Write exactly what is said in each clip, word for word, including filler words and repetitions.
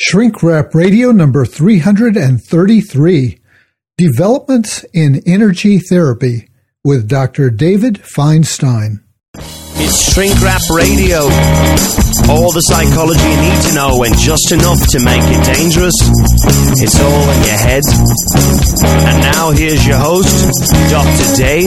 Shrink Wrap Radio number three hundred thirty-three, Developments in Energy Therapy with Doctor David Feinstein. It's Shrink Wrap Radio. All the psychology you need to know and just enough to make it dangerous. It's all in your head. And now here's your host, Doctor Dave.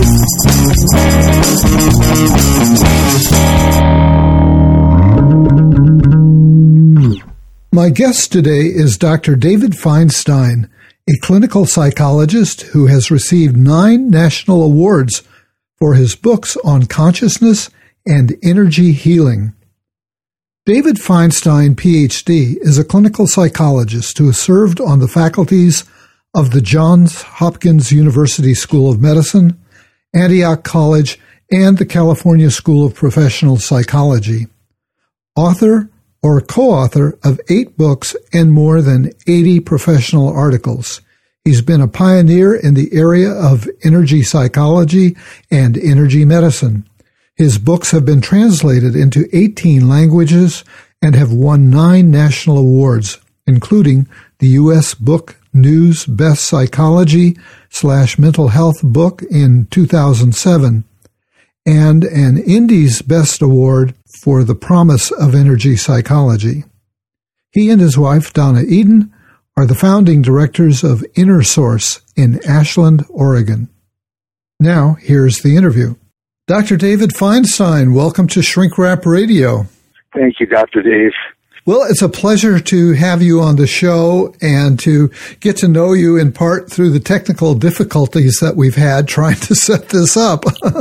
My guest today is Doctor David Feinstein, a clinical psychologist who has received nine national awards for his books on consciousness and energy healing. David Feinstein, P H D, is a clinical psychologist who has served on the faculties of the Johns Hopkins University School of Medicine, Antioch College, and the California School of Professional Psychology. Author or co-author of eight books and more than eighty professional articles. He's been a pioneer in the area of energy psychology and energy medicine. His books have been translated into eighteen languages and have won nine national awards, including the U S Book News Best Psychology slash Mental Health Book in two thousand seven, and an Indies Best Award for The Promise of Energy Psychology. He and his wife, Donna Eden, are the founding directors of Inner Source in Ashland, Oregon. Now, here's the interview. Doctor David Feinstein, welcome to Shrink Wrap Radio. Thank you, Doctor Dave. Well, it's a pleasure to have you on the show and to get to know you in part through the technical difficulties that we've had trying to set this up.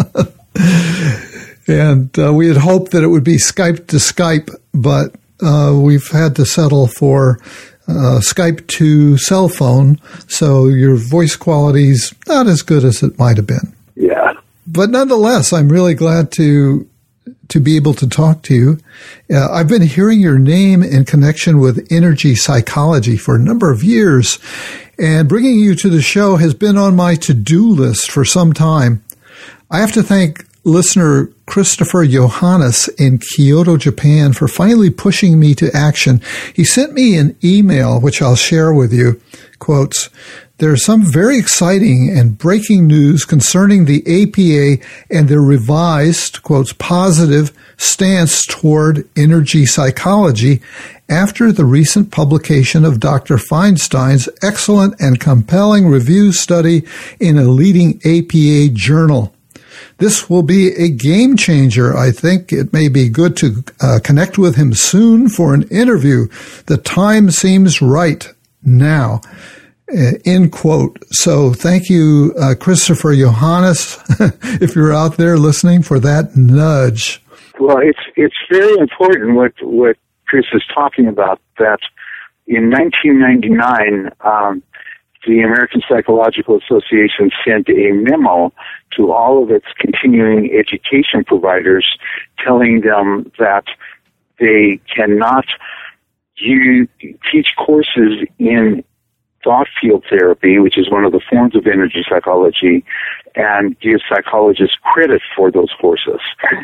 And uh, we had hoped that it would be Skype to Skype, but uh, we've had to settle for uh, Skype to cell phone, so your voice quality's not as good as it might have been. Yeah. But nonetheless, I'm really glad to to be able to talk to you. Uh, I've been hearing your name in connection with energy psychology for a number of years, and bringing you to the show has been on my to-do list for some time. I have to thank listener Christopher Johannes in Kyoto, Japan, for finally pushing me to action. He sent me an email, which I'll share with you. Quotes, "There's some very exciting and breaking news concerning the A P A and their revised, quotes, positive stance toward energy psychology after the recent publication of Doctor Feinstein's excellent and compelling review study in a leading A P A journal. This will be a game changer. I think it may be good to uh, connect with him soon for an interview. The time seems right now." Uh, end quote. So thank you, uh, Christopher Johannes, if you're out there listening, for that nudge. Well, it's it's very important what what Chris is talking about, that in nineteen ninety-nine, um, the American Psychological Association sent a memo to all of its continuing education providers telling them that they cannot use, teach courses in thought field therapy, which is one of the forms of energy psychology, and give psychologists credit for those courses.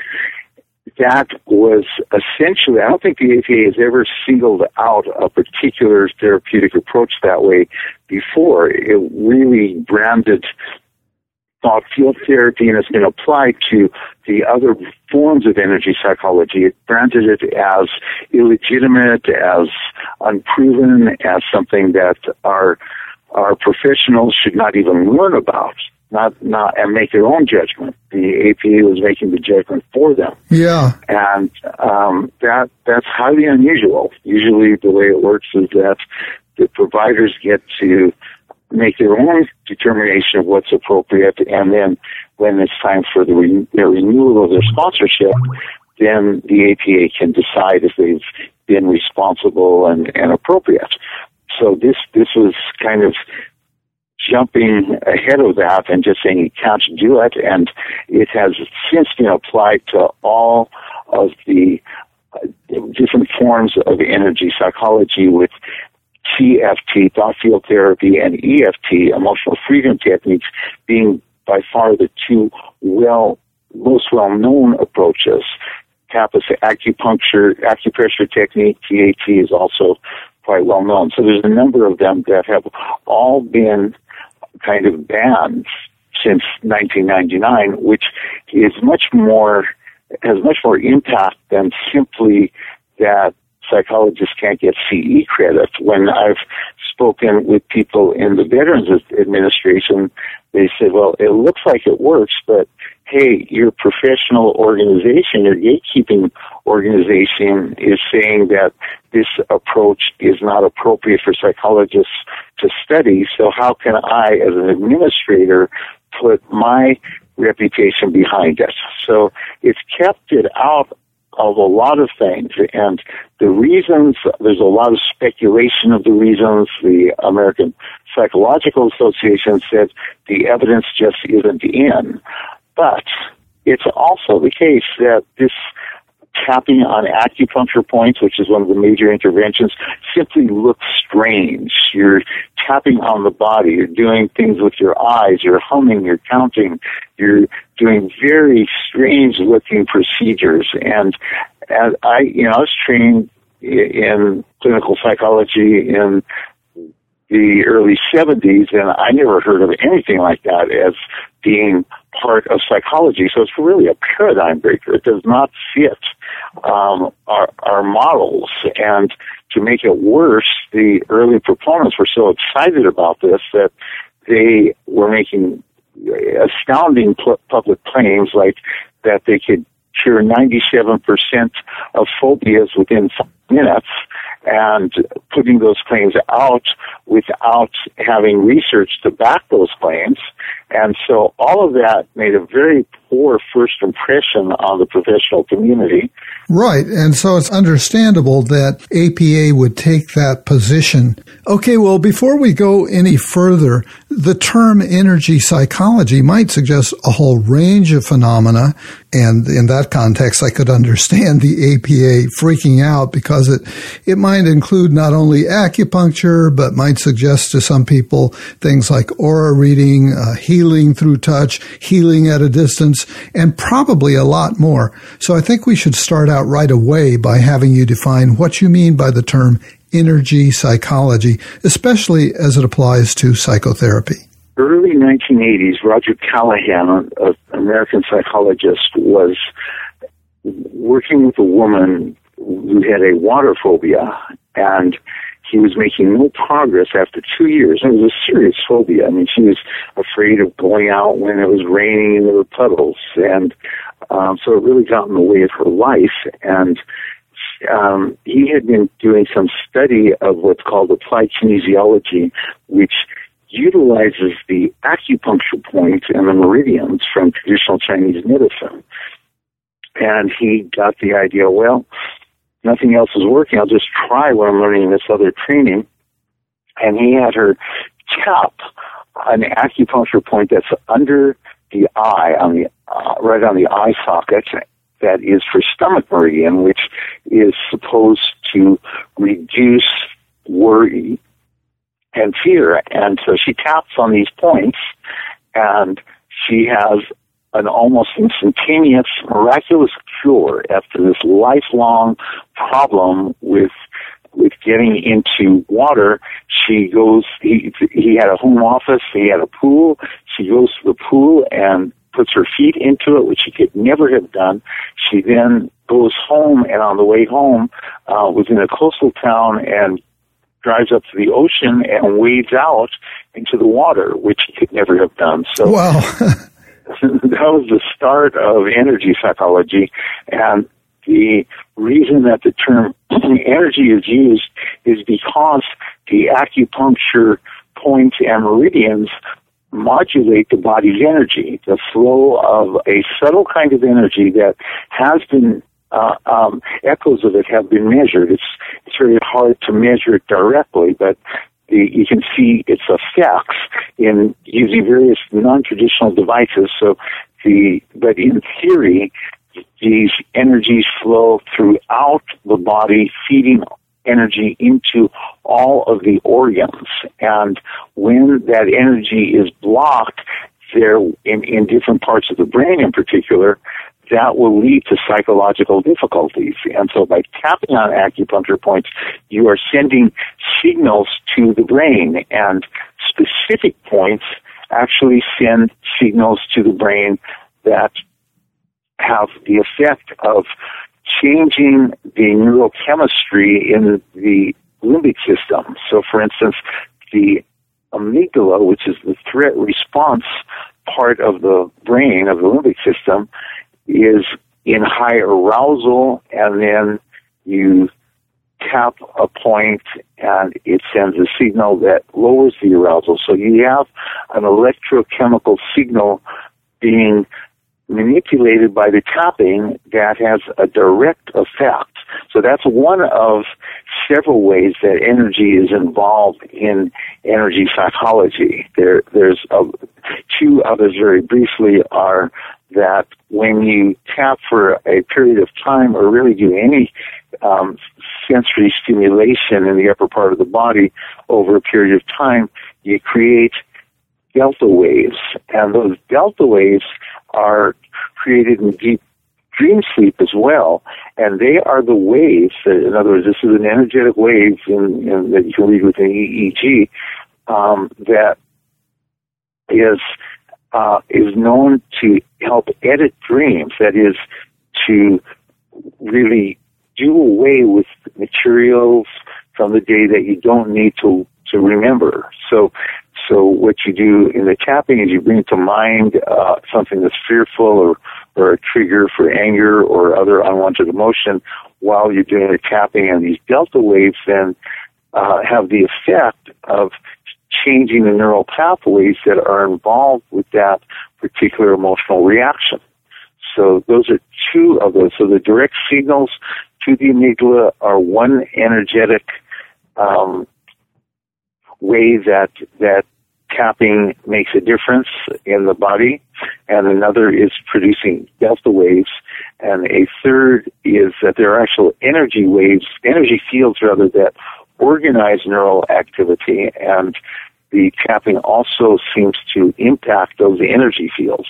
That was essentially, I don't think the A P A has ever singled out a particular therapeutic approach that way before. It really branded thought field therapy, and it's been applied to the other forms of energy psychology. It branded it as illegitimate, as unproven, as something that our our professionals should not even learn about, not not and make their own judgment. The A P A was making the judgment for them. Yeah, and um, that that's highly unusual. Usually, the way it works is that the providers get to make their own determination of what's appropriate, and then when it's time for the, re- the renewal of their sponsorship, then the A P A can decide if they've been responsible and, and appropriate. So this this was kind of jumping ahead of that and just saying you can't do it, and it has since been applied to all of the uh, different forms of energy psychology, with T F T, thought field therapy, and E F T, emotional freedom techniques, being by far the two well most well-known approaches. TAPA's acupuncture, acupressure technique, T A T, is also quite well known. So there's a number of them that have all been kind of banned since nineteen ninety-nine, which is much more, has much more impact than simply that psychologists can't get C E credit. When I've spoken with people in the Veterans Administration, they said, well, it looks like it works, but hey, your professional organization, your gatekeeping organization is saying that this approach is not appropriate for psychologists to study, so how can I, as an administrator, put my reputation behind it? So it's kept it out of a lot of things, and the reasons, there's a lot of speculation of the reasons. The American Psychological Association said the evidence just isn't in. But it's also the case that this tapping on acupuncture points, which is one of the major interventions, simply looks strange. You're tapping on the body. You're doing things with your eyes. You're humming. You're counting. You're doing very strange-looking procedures. And as I, you know, I was trained in clinical psychology in the early seventies, and I never heard of anything like that as being part of psychology. So it's really a paradigm breaker. It does not fit um, our, our models. And to make it worse, the early proponents were so excited about this that they were making astounding pu- public claims like that they could cure ninety-seven percent of phobias within five minutes, and putting those claims out without having research to back those claims. And so all of that made a very poor first impression on the professional community. Right, and so it's understandable that A P A would take that position. Okay, well, before we go any further, the term energy psychology might suggest a whole range of phenomena, and in that context, I could understand the A P A freaking out because it, it might include not only acupuncture, but might suggest to some people things like aura reading, uh, healing through touch, healing at a distance, and probably a lot more. So I think we should start out right away by having you define what you mean by the term energy psychology, especially as it applies to psychotherapy. Early nineteen eighties, Roger Callahan, an American psychologist, was working with a woman who had a water phobia, and he was making no progress after two years. It was a serious phobia. I mean, she was afraid of going out when it was raining and there were puddles, and um, so it really got in the way of her life. And um, he had been doing some study of what's called applied kinesiology, which utilizes the acupuncture points and the meridians from traditional Chinese medicine. And he got the idea, well, nothing else is working. I'll just try what I'm learning in this other training. And he had her tap an acupuncture point that's under the eye, on the uh, right on the eye socket, that is for stomach meridian, which is supposed to reduce worry and fear. And so she taps on these points, and she has an almost instantaneous, miraculous cure after this lifelong problem with with getting into water. She goes, he, he had a home office, he had a pool. She goes to the pool and puts her feet into it, which she could never have done. She then goes home, and on the way home, uh, was in a coastal town and drives up to the ocean and wades out into the water, which he could never have done. So wow. That was the start of energy psychology, and the reason that the term energy is used is because the acupuncture points and meridians modulate the body's energy, the flow of a subtle kind of energy that has been, uh, um, echoes of it have been measured. It's, it's very hard to measure it directly, but the, you can see its effects in using various non-traditional devices. So the, but in theory, these energies flow throughout the body, feeding energy into all of the organs. And when that energy is blocked, there, in, in different parts of the brain in particular, that will lead to psychological difficulties. And so by tapping on acupuncture points, you are sending signals to the brain, and specific points actually send signals to the brain that have the effect of changing the neurochemistry in the limbic system. So, for instance, the amygdala, which is the threat response part of the brain, of the limbic system, is in high arousal, and then you tap a point and it sends a signal that lowers the arousal. So you have an electrochemical signal being manipulated by the tapping that has a direct effect. So that's one of several ways that energy is involved in energy psychology. There, there's a, two others very briefly are that when you tap for a period of time or really do any um, sensory stimulation in the upper part of the body over a period of time, you create delta waves. And those delta waves are created in deep dream sleep as well, and they are the waves. In other words, this is an energetic wave in, in, that you can read with an E E G um, that is uh, is known to help edit dreams. That is, to really do away with materials from the day that you don't need to to remember. So. So what you do in the tapping is you bring to mind uh, something that's fearful or, or a trigger for anger or other unwanted emotion while you're doing the tapping, and these delta waves then uh, have the effect of changing the neural pathways that are involved with that particular emotional reaction. So those are two of those. So the direct signals to the amygdala are one energetic um, way that that tapping makes a difference in the body, and another is producing delta waves, and a third is that there are actual energy waves, energy fields rather, that organize neural activity, and the tapping also seems to impact those energy fields.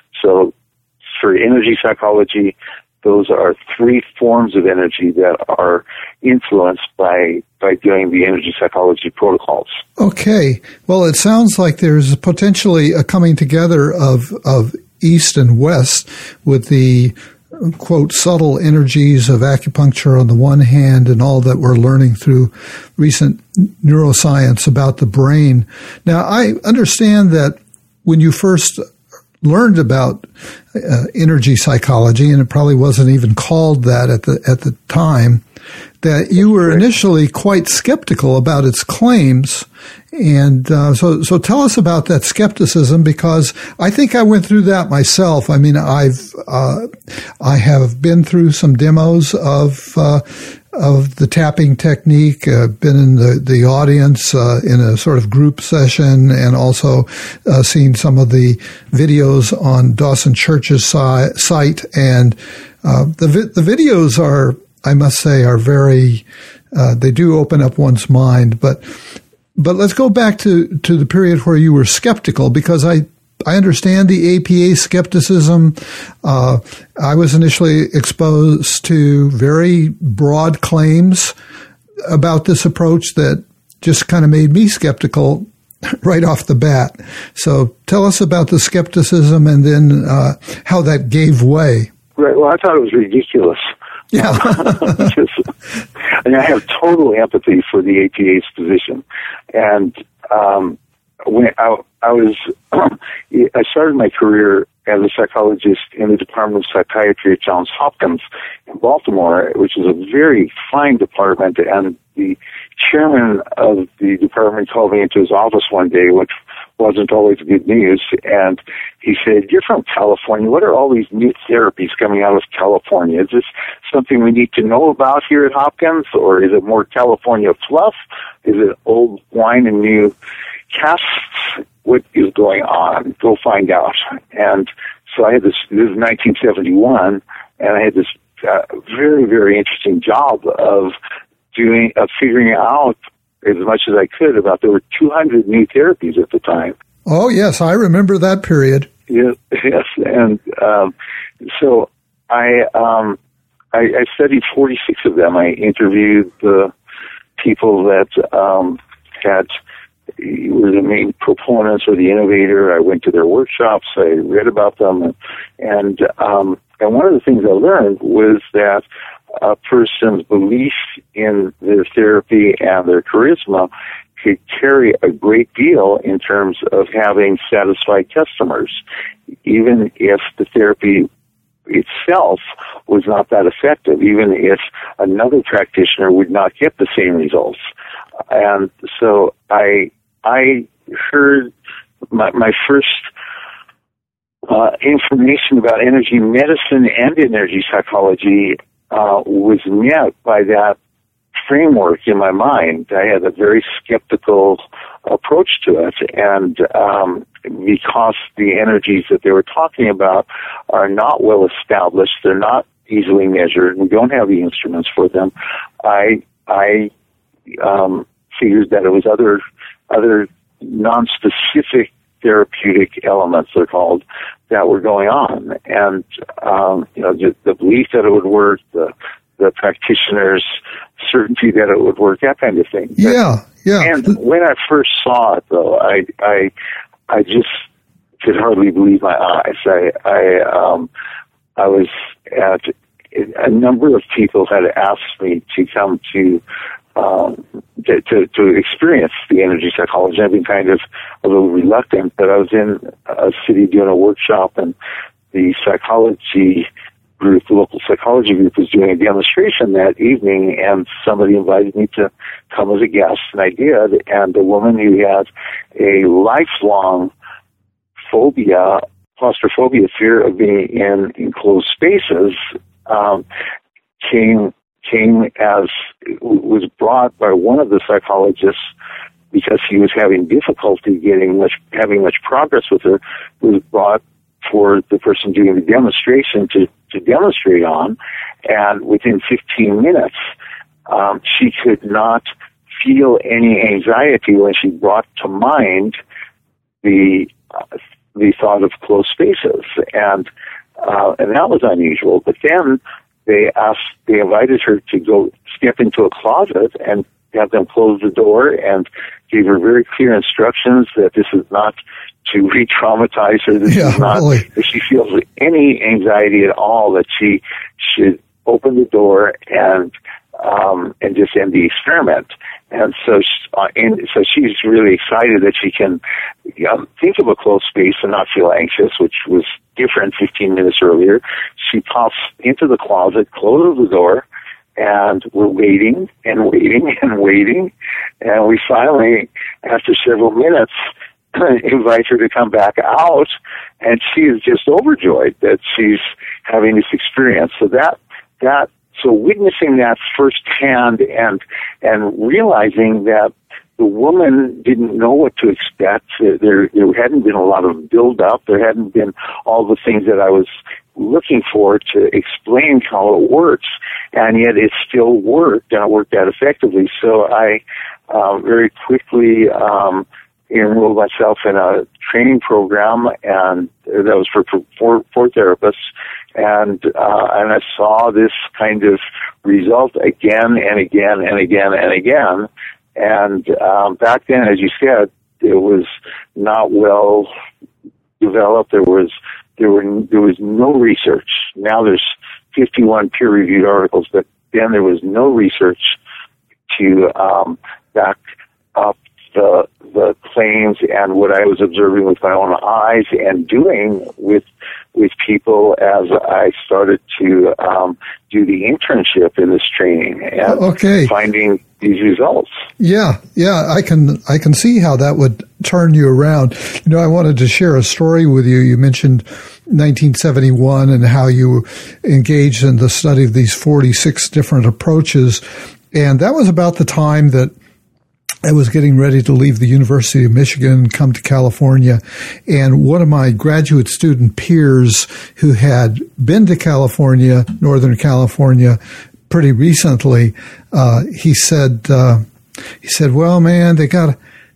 So for energy psychology, those are three forms of energy that are influenced by by doing the energy psychology protocols. Okay. Well, it sounds like there's potentially a coming together of of East and West with the, quote, subtle energies of acupuncture on the one hand and all that we're learning through recent neuroscience about the brain. Now, I understand that when you first learned about uh, energy psychology, and it probably wasn't even called that at the at the time, that you were initially quite skeptical about its claims. And uh, so so tell us about that skepticism, because I think I went through that myself. I mean, I've uh, I have been through some demos of uh, of the tapping technique, uh, been in the, the audience uh, in a sort of group session, and also uh, seen some of the videos on Dawson Church's si- site. And uh, the vi- the videos are, I must say, are very, uh, they do open up one's mind. But but let's go back to, to the period where you were skeptical, because I I understand the A P A skepticism. Uh, I was initially exposed to very broad claims about this approach that just kind of made me skeptical right off the bat. So tell us about the skepticism and then uh, how that gave way. Right. Well, I thought it was ridiculous. Yeah. Just, and I have total empathy for the A P A's position. And um, when I, I was, I started my career as a psychologist in the Department of Psychiatry at Johns Hopkins in Baltimore, which is a very fine department. And the chairman of the department called me into his office one day, which wasn't always good news. And he said, "You're from California. What are all these new therapies coming out of California? Is this something we need to know about here at Hopkins? Or is it more California fluff? Is it old wine and new casks? What is going on? Go find out." And so I had this, this is nineteen seventy-one, and I had this uh, very, very interesting job of doing, of figuring out as much as I could about, there were two hundred new therapies at the time. Oh, yes, I remember that period. Yes, yes. And um, so I, um, I, I studied forty-six of them. I interviewed the people that um, had were the main proponents or the innovator. I went to their workshops. I read about them, and and, um, and one of the things I learned was that a person's belief in their therapy and their charisma could carry a great deal in terms of having satisfied customers, even if the therapy itself was not that effective, even if another practitioner would not get the same results. And so I I heard my, my first uh, information about energy medicine and energy psychology uh, was met by that framework in my mind. I had a very skeptical approach to it, and um, because the energies that they were talking about are not well established, they're not easily measured, we don't have the instruments for them, I I um, figured that it was other other non-specific therapeutic elements, they're called, that were going on, and um, you know the, the belief that it would work, the the practitioner's certainty that it would work, that kind of thing. Yeah, yeah. And when I first saw it, though, I I I just could hardly believe my eyes. I I um I was at a number of people had asked me to come to um to to, to experience the energy psychology. I've been kind of a little reluctant, but I was in a city doing a workshop, and the psychology group, the local psychology group, was doing a demonstration that evening, and somebody invited me to come as a guest, and I did. And a woman who had a lifelong phobia, claustrophobia, fear of being in enclosed spaces, um, came came as was brought by one of the psychologists because he was having difficulty getting much having much progress with her. Was brought for the person doing the demonstration to to demonstrate on, and within fifteen minutes, um, she could not feel any anxiety when she brought to mind the uh, the thought of closed spaces, and uh, and that was unusual. But then they asked, they invited her to go step into a closet and have them close the door, and gave her very clear instructions that this is not to re-traumatize her. This yeah, is not, really. if she feels any anxiety at all, that she should open the door and um, and just end the experiment. And so, uh, and so she's really excited that she can you know, think of a closed space and not feel anxious, which was different fifteen minutes earlier. She pops into the closet, closes the door, and we're waiting and waiting and waiting. And we finally, after several minutes, invite her to come back out, and she is just overjoyed that she's having this experience. So that, that, so witnessing that firsthand and, and realizing that the woman didn't know what to expect. There, there hadn't been a lot of build-up. There hadn't been all the things that I was looking for to explain how it works, and yet it still worked, and it worked that effectively. So I uh, very quickly um, enrolled myself in a training program, and that was for for, for therapists, and uh, and I saw this kind of result again and again and again and again. And um, back then, as you said, it was not well developed. There was there were there was no research. Now there's fifty-one peer-reviewed articles, but then there was no research to um, back up the the claims and what I was observing with my own eyes and doing with with people as I started to um, do the internship in this training and okay. finding these results. Yeah, yeah, I can I can see how that would turn you around. You know, I wanted to share a story with you. You mentioned nineteen seventy-one and how you engaged in the study of these forty-six different approaches, and that was about the time that I was getting ready to leave the University of Michigan and come to California, and one of my graduate student peers who had been to California, Northern California, pretty recently, uh, he said, uh, he said, well, man, they got,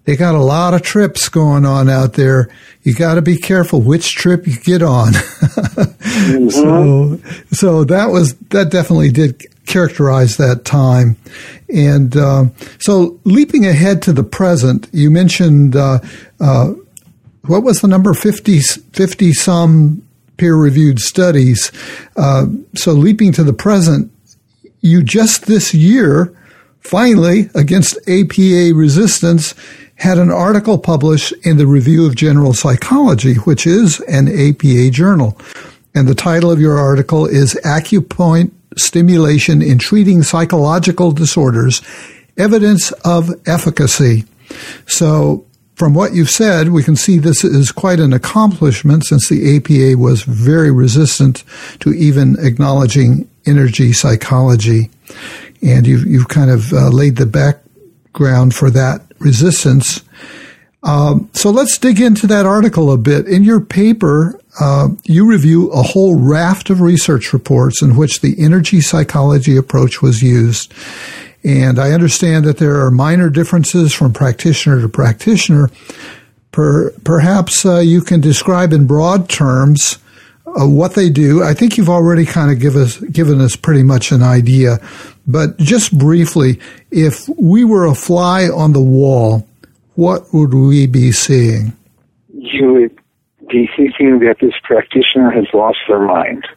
they got a lot of trips going on out there. You got to be careful which trip you get on. mm-hmm. So, so that was that definitely did characterize that time. And uh, so, leaping ahead to the present, you mentioned uh, uh, what was the number? fifty, fifty some peer-reviewed studies. Uh, so, leaping to the present, you just this year, finally, against A P A resistance, had an article published in the Review of General Psychology, which is an A P A journal. And the title of your article is Acupoint Stimulation in Treating Psychological Disorders, Evidence of Efficacy. So from what you've said, we can see this is quite an accomplishment since the A P A was very resistant to even acknowledging energy psychology. And you've, you've kind of uh, laid the background for that resistance. Um, so let's dig into that article a bit. In your paper, uh, you review a whole raft of research reports in which the energy psychology approach was used. And I understand that there are minor differences from practitioner to practitioner. Per, perhaps uh, you can describe in broad terms uh, what they do. I think you've already kind of give us, given us pretty much an idea. But just briefly, if we were a fly on the wall, what would we be seeing? You would be thinking that this practitioner has lost their mind.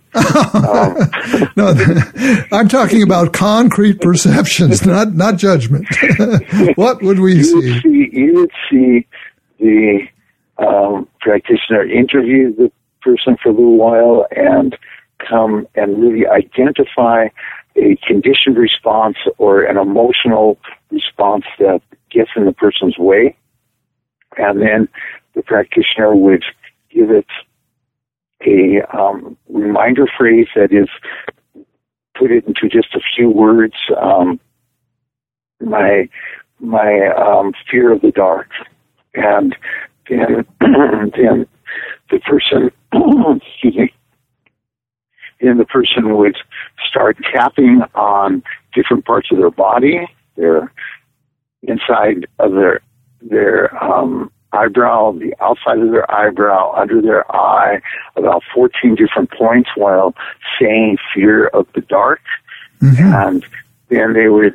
um, no, I'm talking about concrete perceptions, not not judgment. What would we you see? Would see? You would see the um, practitioner interview the person for a little while and come and really identify a conditioned response or an emotional response that gets in the person's way. And then the practitioner would give it a um, reminder phrase that is, put it into just a few words, um, my my um, fear of the dark. And then, then the person, excuse me, then the person would start tapping on different parts of their body, their inside of their their um, eyebrow, the outside of their eyebrow, under their eye, about fourteen different points while saying fear of the dark. Mm-hmm. And then they would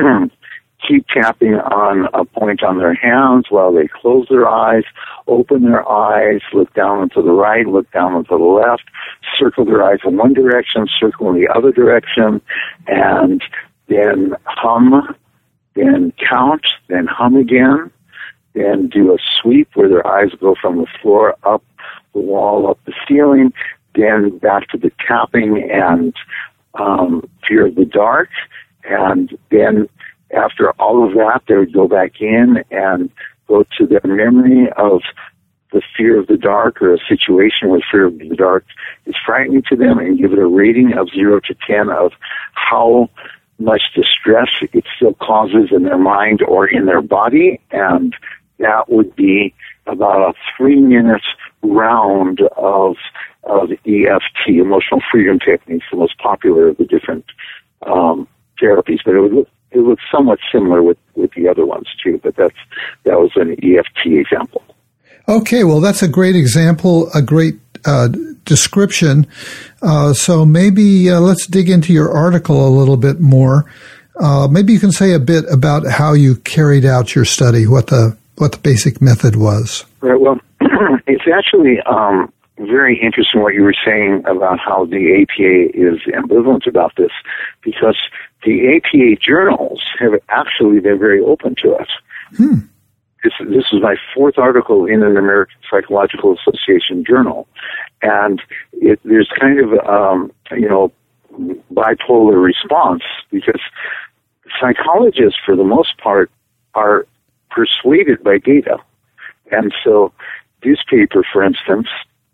keep tapping on a point on their hands while they close their eyes, open their eyes, look down and to the right, look down and to the left, circle their eyes in one direction, circle in the other direction, and then hum, then count, then hum again, then do a sweep where their eyes go from the floor up the wall, up the ceiling, then back to the tapping and um, fear of the dark, and then after all of that, they would go back in and go to their memory of the fear of the dark or a situation where fear of the dark is frightening to them and give it a rating of zero to ten of how much distress it still causes in their mind or in their body. And that would be about a three minute round of of E F T, emotional freedom techniques, the most popular of the different um, therapies. But it would look It looks somewhat similar with, with the other ones, too, but that's that was an E F T example. Okay, well, that's a great example, a great uh, description. Uh, so maybe uh, let's dig into your article a little bit more. Uh, maybe you can say a bit about how you carried out your study, what the what the basic method was. Right, well, it's actually um, very interesting what you were saying about how the A P A is ambivalent about this, because the A P A journals have actually been very open to us. Hmm. This, this is my fourth article in an American Psychological Association journal, and it, there's kind of, um, you know, bipolar response, because psychologists, for the most part, are persuaded by data. And so this paper, for instance,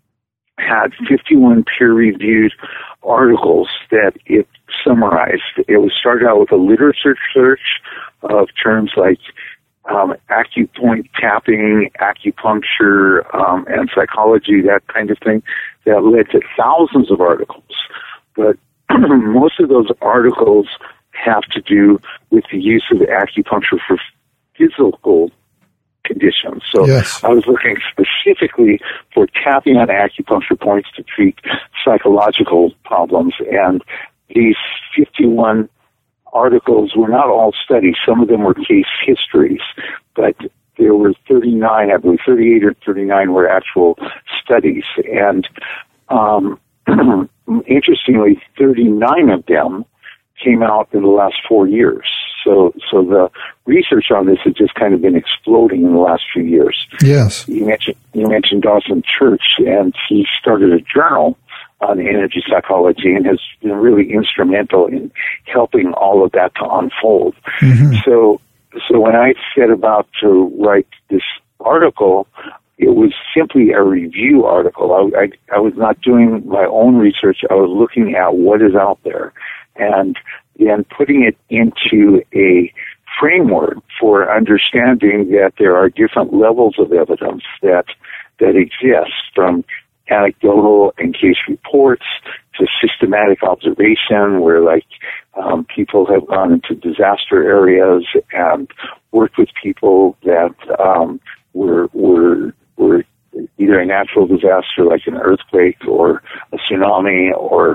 had fifty-one peer-reviewed articles that it summarized. It was started out with a literature search of terms like um, acupoint tapping, acupuncture, um, and psychology, that kind of thing, that led to thousands of articles. But most of those articles have to do with the use of acupuncture for physical conditions. problems. So yes. I was looking specifically for tapping on acupuncture points to treat psychological problems. And these fifty-one articles were not all studies. Some of them were case histories, but there were thirty-nine, I believe, thirty-eight or thirty-nine were actual studies. And um, interestingly, thirty-nine of them came out in the last four years. So, so the research on this has just kind of been exploding in the last few years. Yes. You mentioned, you mentioned Dawson Church, and he started a journal on energy psychology and has been really instrumental in helping all of that to unfold. Mm-hmm. So, so when I set about to write this article, it was simply a review article. I, I, I was not doing my own research. I was looking at what is out there and then putting it into a framework for understanding that there are different levels of evidence that that exist, from anecdotal and case reports to systematic observation, where like um, people have gone into disaster areas and worked with people that um, were were were either a natural disaster like an earthquake or a tsunami, or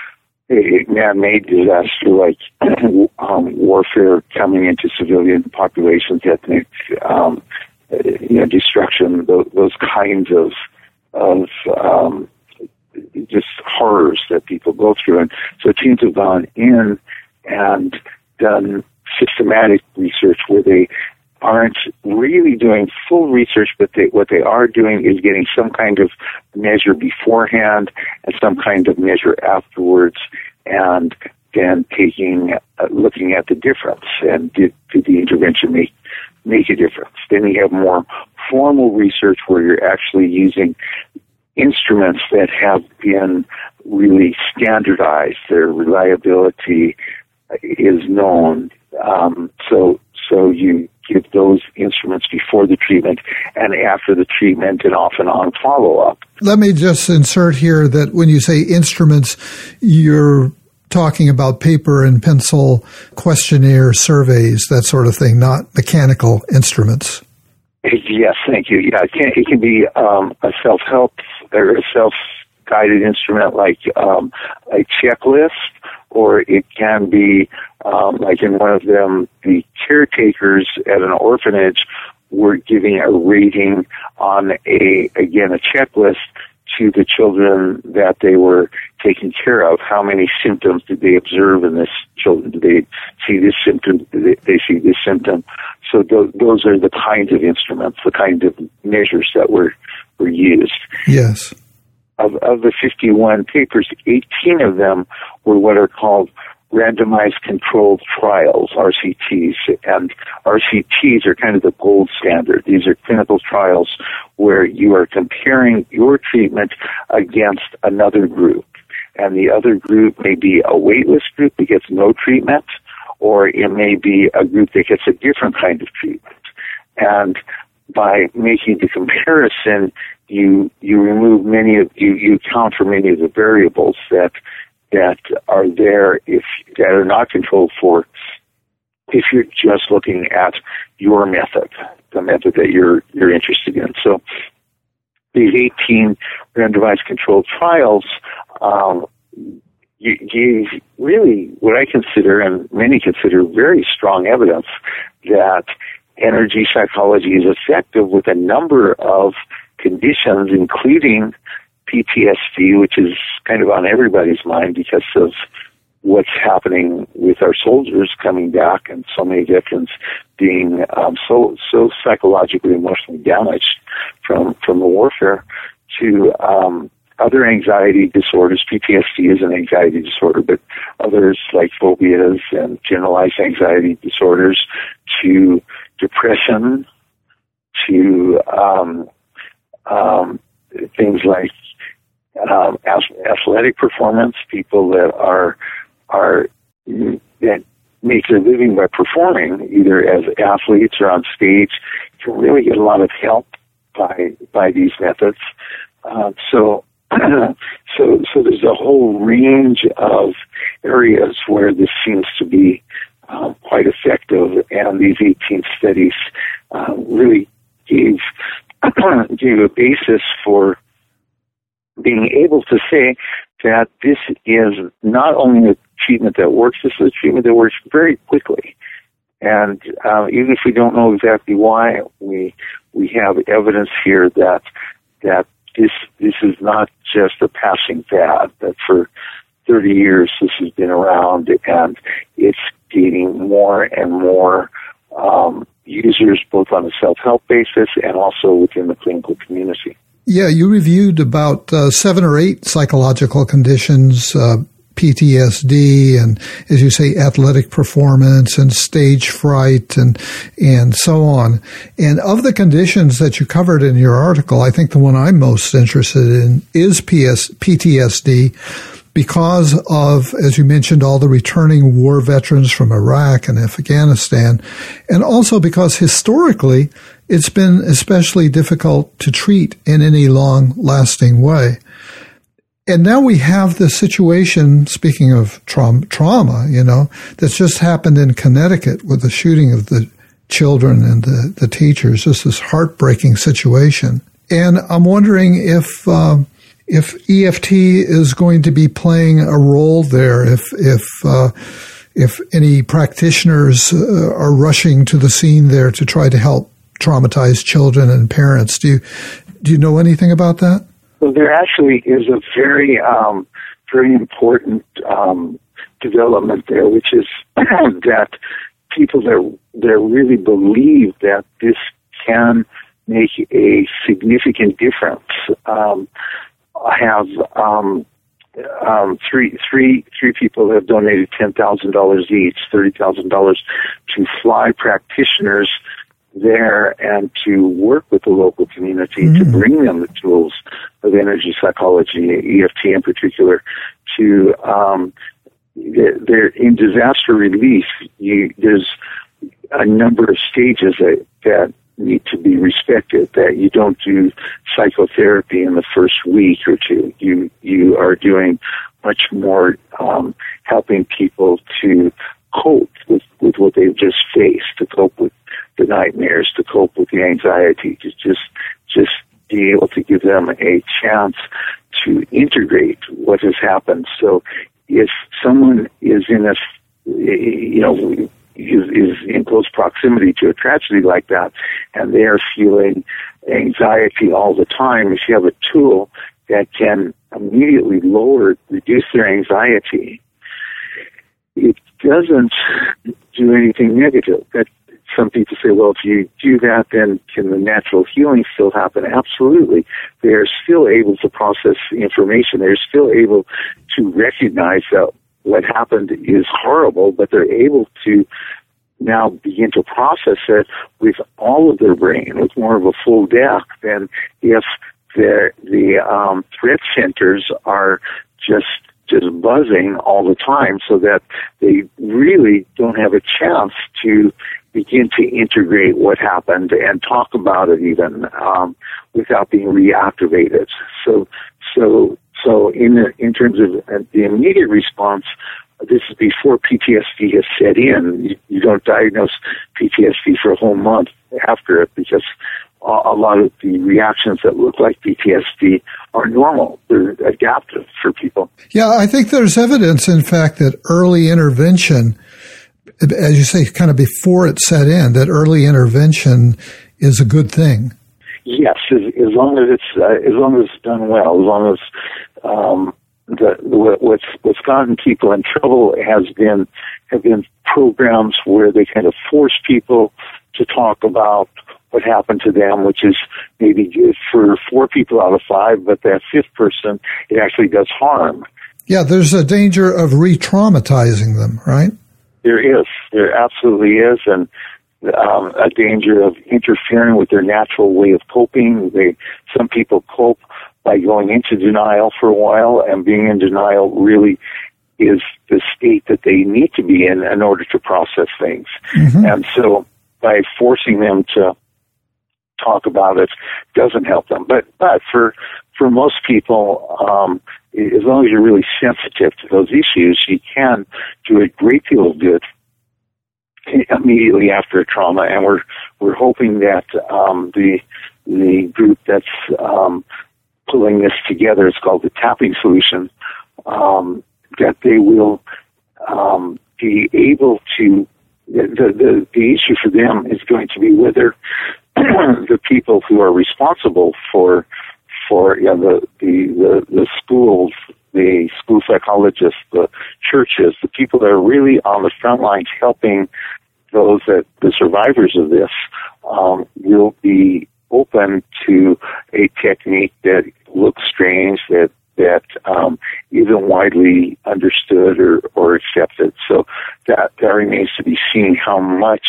a man-made disaster like um, warfare coming into civilian populations, ethnic um, you know, destruction, those, those kinds of of um, just horrors that people go through. And so teams have gone in and done systematic research where they aren't really doing full research, but they, what they are doing is getting some kind of measure beforehand and some kind of measure afterwards, and then taking, uh, looking at the difference, and did, did the intervention make, make a difference? Then you have more formal research where you're actually using instruments that have been really standardized. Their reliability is known. Um, so, so you give those instruments before the treatment and after the treatment, and often on follow-up. Let me just insert here that when you say instruments, you're talking about paper and pencil, questionnaire surveys, that sort of thing, not mechanical instruments. Yes, thank you. Yeah, it can, it can be um, a self-help or a self-guided instrument like um, a checklist, or it can be, um, like in one of them, the caretakers at an orphanage were giving a rating on a, again, a checklist to the children that they were taking care of. How many symptoms did they observe in this children? Did they see this symptom? Did they, they see this symptom? So th- those are the kinds of instruments, the kind of measures that were, were used. Yes. Of, of the fifty-one papers, eighteen of them were what are called randomized controlled trials, R C Ts. And R C Ts are kind of the gold standard. These are clinical trials where you are comparing your treatment against another group. And the other group may be a waitlist group that gets no treatment, or it may be a group that gets a different kind of treatment. And by making the comparison, you you remove many of you you account for many of the variables that that are there if that are not controlled for if you're just looking at your method, the method that you're you're interested in. So these eighteen randomized controlled trials um, gave really what I consider, and many consider, very strong evidence that energy psychology is effective with a number of conditions, including P T S D, which is kind of on everybody's mind because of what's happening with our soldiers coming back, and so many veterans being um, so so psychologically, emotionally damaged from from the warfare, to um, other anxiety disorders. P T S D is an anxiety disorder, but others like phobias and generalized anxiety disorders, to depression, to um, um, things like um, athletic performance. People that are are that make their living by performing, either as athletes or on stage, can really get a lot of help by by these methods. Uh, so. so, so there's a whole range of areas where this seems to be um, quite effective, and these eighteen studies uh, really gave gave a basis for being able to say that this is not only a treatment that works, this is a treatment that works very quickly. And uh, even if we don't know exactly why, we we have evidence here that that this this is not just a passing fad, that for thirty years this has been around, and it's gaining more and more um, users, both on a self-help basis and also within the clinical community. Yeah, you reviewed about uh, seven or eight psychological conditions, uh, P T S D, and, as you say, athletic performance and stage fright and and so on. And of the conditions that you covered in your article, I think the one I'm most interested in is P T S D, because of, as you mentioned, all the returning war veterans from Iraq and Afghanistan, and also because historically it's been especially difficult to treat in any long-lasting way. And now we have this situation, speaking of trauma, trauma, you know, that's just happened in Connecticut with the shooting of the children and the, the teachers, just this heartbreaking situation. And I'm wondering if um, if E F T is going to be playing a role there, if if uh, if any practitioners uh, are rushing to the scene there to try to help traumatized children and parents. Do you do you know anything about that? Well, there actually is a very, um, very important um, development there, which is that people that that really believe that this can make a significant difference um, have um, um, three three three people have donated ten thousand dollars each, thirty thousand dollars, to fly practitioners there and to work with the local community mm-hmm. to bring them the tools of energy psychology, E F T in particular, to um, they're in disaster relief. You, there's a number of stages that, that need to be respected. That you don't do psychotherapy in the first week or two. You you are doing much more um, helping people to cope with, with what they've just faced, to cope with the nightmares, to cope with the anxiety, to just just be able to give them a chance to integrate what has happened. So if someone is in a, you know, is, is in close proximity to a tragedy like that, and they are feeling anxiety all the time, if you have a tool that can immediately lower, reduce their anxiety, it doesn't do anything negative. That some people say, well, if you do that, then can the natural healing still happen? Absolutely. They're still able to process the information. They're still able to recognize that what happened is horrible, but they're able to now begin to process it with all of their brain, with more of a full deck than if the, the um, threat centers are just just buzzing all the time, so that they really don't have a chance to begin to integrate what happened and talk about it even um, without being reactivated. So, so, so in the, in terms of the immediate response, this is before P T S D has set in. You, you don't diagnose P T S D for a whole month after it, because a lot of the reactions that look like P T S D are normal. They're adaptive for people. Yeah, I think there's evidence, in fact, that early intervention, as you say, kind of before it set in, that early intervention is a good thing. Yes, as, as long as it's uh, as long as it's done well, as long as um, the, the what's what's gotten people in trouble has been have been programs where they kind of force people to talk about what happened to them, which is maybe good for four people out of five, but that fifth person, it actually does harm. Yeah, there's a danger of re-traumatizing them, right? There is. There absolutely is, and um, a danger of interfering with their natural way of coping. They, some people cope by going into denial for a while, and being in denial really is the state that they need to be in in order to process things. Mm-hmm. And so by forcing them to talk about it doesn't help them. But but for for most people, um, as long as you're really sensitive to those issues, you can do a great deal of good immediately after a trauma. And we're we're hoping that um, the the group that's um, pulling this together, it's called the Tapping Solution, um, that they will um, be able to, the, the, the issue for them is going to be whether the people who are responsible for for you know, the, the, the, the schools, the school psychologists, the churches, the people that are really on the front lines helping those that the survivors of this um, will be open to a technique that looks strange, that that um, isn't widely understood or, or accepted. So that that remains to be seen how much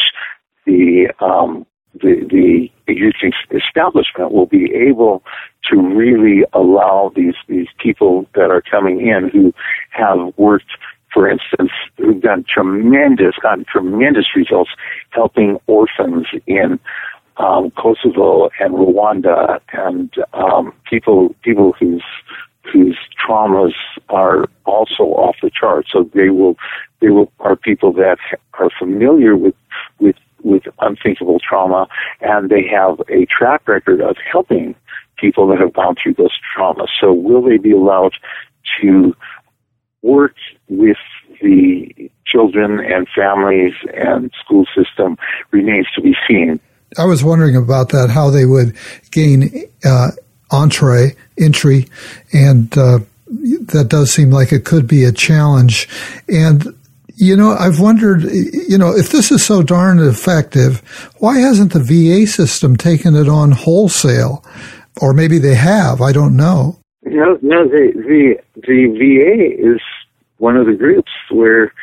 the um, the, the existing establishment will be able to really allow these these people that are coming in who have worked, for instance, who've done tremendous, gotten tremendous results helping orphans in um, Kosovo and Rwanda, and um, people people whose whose traumas are also off the charts. So they will they will are people that are familiar with with with unthinkable trauma, and they have a track record of helping people that have gone through those traumas. So will they be allowed to work with the children and families and school system remains to be seen. I was wondering about that, how they would gain uh, entree, entry, and uh, that does seem like it could be a challenge. And you know, I've wondered, you know, if this is so darn effective, why hasn't the V A system taken it on wholesale? Or maybe they have, I don't know. No, no, the, the, the V A is one of the groups where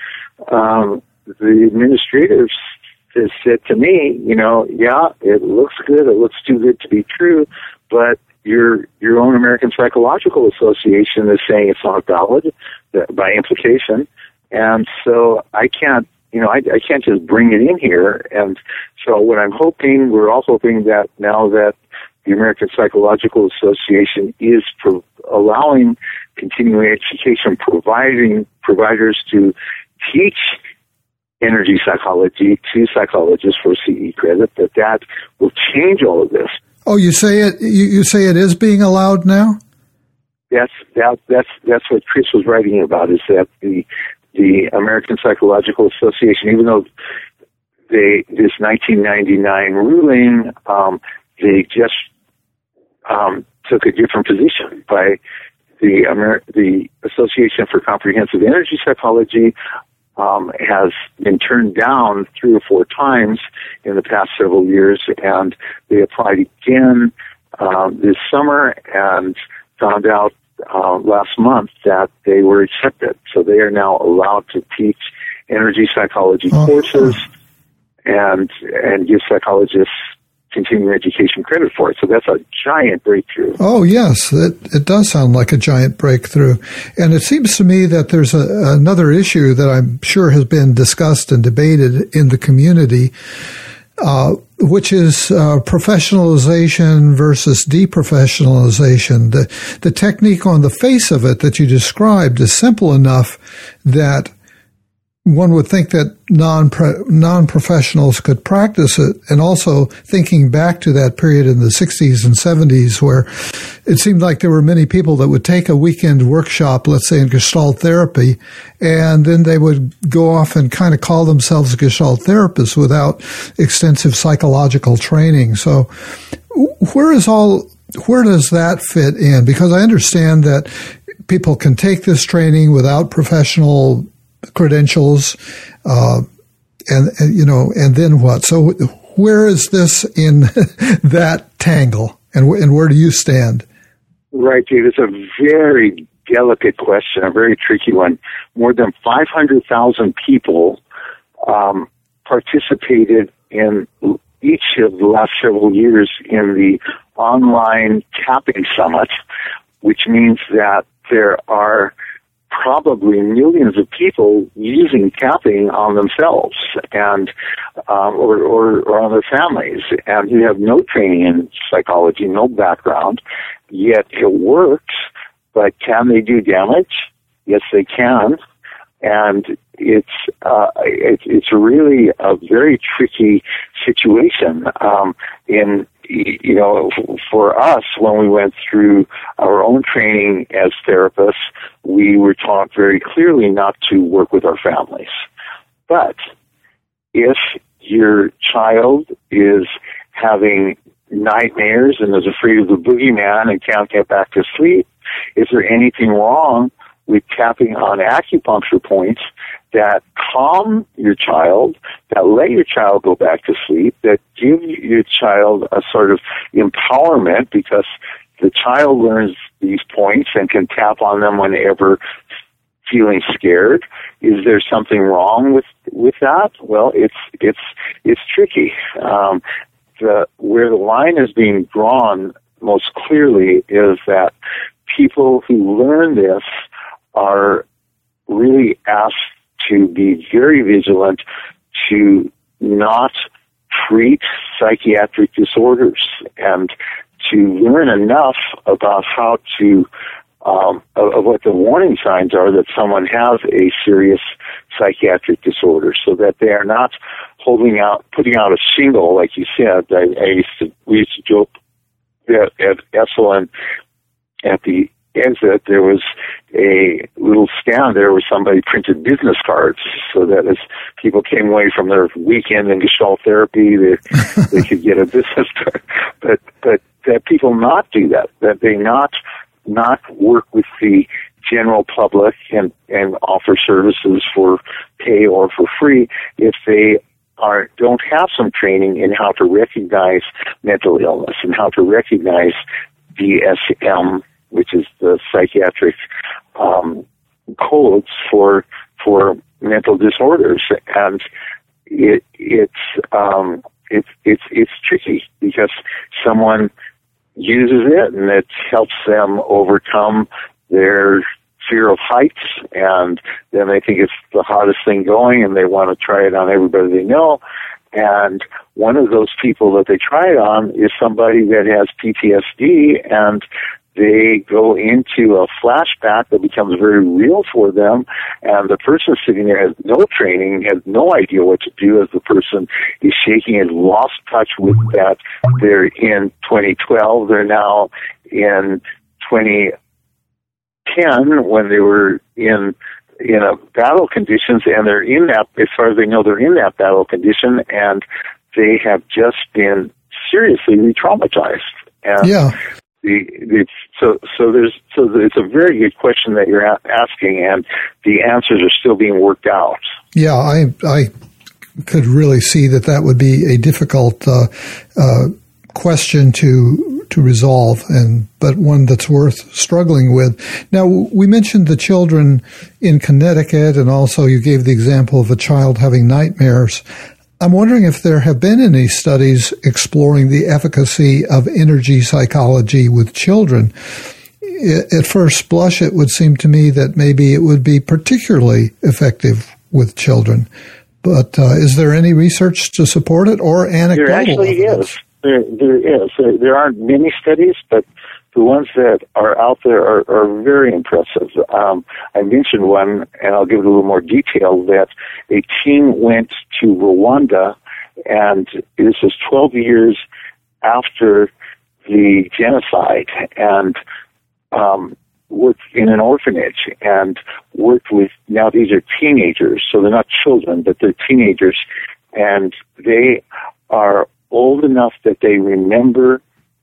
um, the administrators has said to me, you know, yeah, it looks good, it looks too good to be true, but your your own American Psychological Association is saying it's not valid by implication. And so I can't, you know, I, I can't just bring it in here. And so what I'm hoping, we're all hoping that now that the American Psychological Association is pro- allowing continuing education, providing providers to teach energy psychology to psychologists for C E credit, that that will change all of this. Oh, you say it, you, you say it is being allowed now? That's, that, that's, that's what Chris was writing about, is that the, the American Psychological Association, even though they, this nineteen ninety-nine ruling, um, they just, um, took a different position by the Amer- the Association for Comprehensive Energy Psychology, um, has been turned down three or four times in the past several years, and they applied again, um, this summer and found out Uh, last month that they were accepted. So they are now allowed to teach energy psychology oh. courses and and give psychologists continuing education credit for it. So that's a giant breakthrough. Oh, yes. It, it does sound like a giant breakthrough. And it seems to me that there's a, another issue that I'm sure has been discussed and debated in the community, uh, which is uh, professionalization versus deprofessionalization. The, the technique on the face of it that you described is simple enough that one would think that non non-professionals could practice it. And also thinking back to that period in the sixties and seventies where it seemed like there were many people that would take a weekend workshop, let's say in Gestalt therapy, and then they would go off and kind of call themselves Gestalt therapists without extensive psychological training. So where is all, where does that fit in? Because I understand that people can take this training without professional credentials, uh, and, and, you know, and then what? So where is this in that tangle, and, wh- and where do you stand? Right, Dave. It's a very delicate question, a very tricky one. More than five hundred thousand people um, participated in each of the last several years in the online tapping summit, which means that there are probably millions of people using tapping on themselves and um, or, or, or on their families, and who have no training in psychology, no background, yet it works. But can they do damage? Yes, they can, and it's uh, it, it's really a very tricky situation. Um, in you know, for us, when we went through our own training as therapists, we were taught very clearly not to work with our families. But if your child is having nightmares and is afraid of the boogeyman and can't get back to sleep, is there anything wrong with tapping on acupuncture points that calm your child, that let your child go back to sleep, that give your child a sort of empowerment, because the child learns these points and can tap on them whenever feeling scared? Is there something wrong with with that? Well, it's it's it's tricky. Um, the where the line is being drawn most clearly is that people who learn this are really asked to be very vigilant to not treat psychiatric disorders and to learn enough about how to um, of, of what the warning signs are that someone has a serious psychiatric disorder, so that they are not holding out, putting out a shingle, like you said. I, I used to, we used to joke at, at Esalen at the exit, there was a little stand there where somebody printed business cards, so that as people came away from their weekend in Gestalt therapy, they, they could get a business card. But but that people not do that, that they not not work with the general public and, and offer services for pay or for free if they are don't have some training in how to recognize mental illness and how to recognize D S M, which is the psychiatric um, codes for for mental disorders, and it, it's um, it's it's it's tricky because someone uses it and it helps them overcome their fear of heights, and then they think it's the hottest thing going, and they want to try it on everybody they know. And one of those people that they try it on is somebody that has P T S D, and they go into a flashback that becomes very real for them, and the person sitting there has no training, has no idea what to do as the person is shaking and lost touch with that. They're in twenty twelve, they're now in twenty ten when they were in in a battle conditions, and they're in that, as far as they know, they're in that battle condition, and they have just been seriously re-traumatized. And yeah. The, it's, so, so there's, so it's a very good question that you're a- asking, and the answers are still being worked out. Yeah, I, I could really see that that would be a difficult uh, uh, question to to resolve, and but one that's worth struggling with. Now, we mentioned the children in Connecticut, and also you gave the example of a child having nightmares. I'm wondering if there have been any studies exploring the efficacy of energy psychology with children. At first blush, it would seem to me that maybe it would be particularly effective with children. But uh, is there any research to support it, or anecdotal There actually evidence? is. There, there is. There, there aren't many studies, but the ones that are out there are, are very impressive. Um, I mentioned one, and I'll give it a little more detail, that a team went to Rwanda, and this was twelve years after the genocide, and um, worked in an orphanage and worked with, now these are teenagers, so they're not children, but they're teenagers, and they are old enough that they remember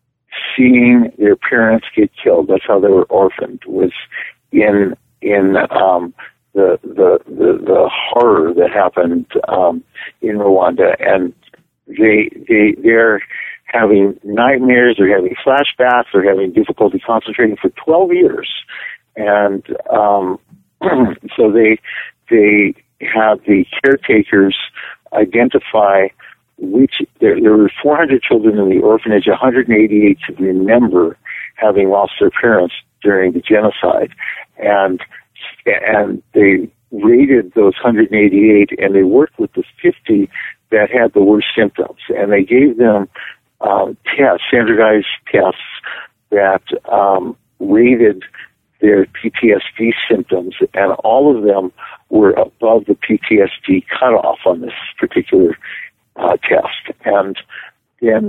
seeing their parents get killed. That's how they were orphaned, was in in um, the, the the the horror that happened um, in Rwanda, and they they they're having nightmares, they're having flashbacks, they're having difficulty concentrating for twelve years, and um, so they they have the caretakers identify which there, there were four hundred children in the orphanage, one hundred eighty-eight could remember having lost their parents during the genocide, and and they rated those one hundred eighty-eight, and they worked with the fifty that had the worst symptoms, and they gave them um, tests, standardized tests that um, rated their P T S D symptoms, and all of them were above the P T S D cutoff on this particular Uh, test. And then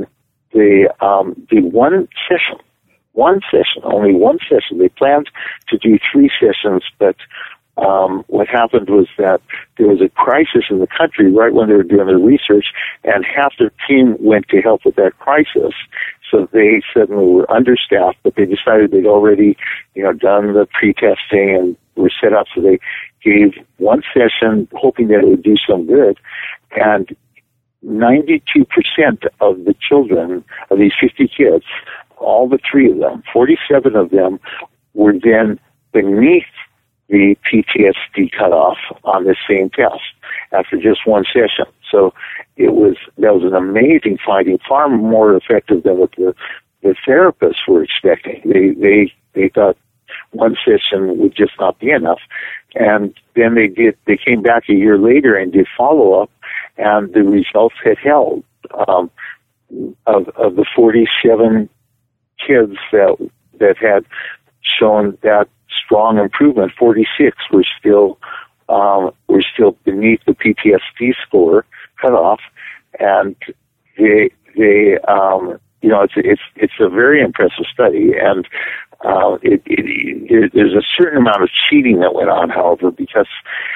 they um, did one session, one session, only one session. They planned to do three sessions, but um, what happened was that there was a crisis in the country right when they were doing their research, and half their team went to help with that crisis. So they suddenly were understaffed, but they decided they'd already, you know, done the pre-testing and were set up. So they gave one session, hoping that it would do some good, and ninety-two percent of the children, of these fifty kids, all the three of them, forty-seven of them, were then beneath the P T S D cutoff on this same test after just one session. So it was, that was an amazing finding, far more effective than what the, the therapists were expecting. They, they, they thought one session would just not be enough. And then they did, they came back a year later and did follow-up, and the results had held. Um, of, of the forty-seven kids that, that had shown that strong improvement, forty-six were still, um, were still beneath the P T S D score cutoff, and they, they, um, you know, it's, it's, it's a very impressive study, and, uh, it, it, it, there's a certain amount of cheating that went on, however, because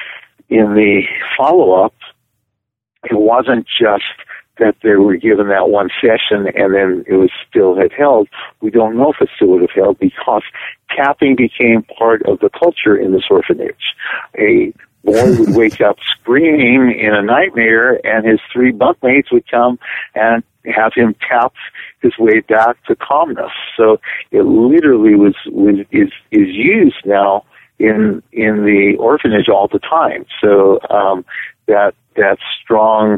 in the follow-up, it wasn't just that they were given that one session and then it was still had held. We don't know if it still would have held because tapping became part of the culture in this orphanage. A boy would wake up screaming in a nightmare, and his three bunkmates would come and have him tap his way back to calmness. So it literally was, was is is used now in in the orphanage all the time. So um, that that strong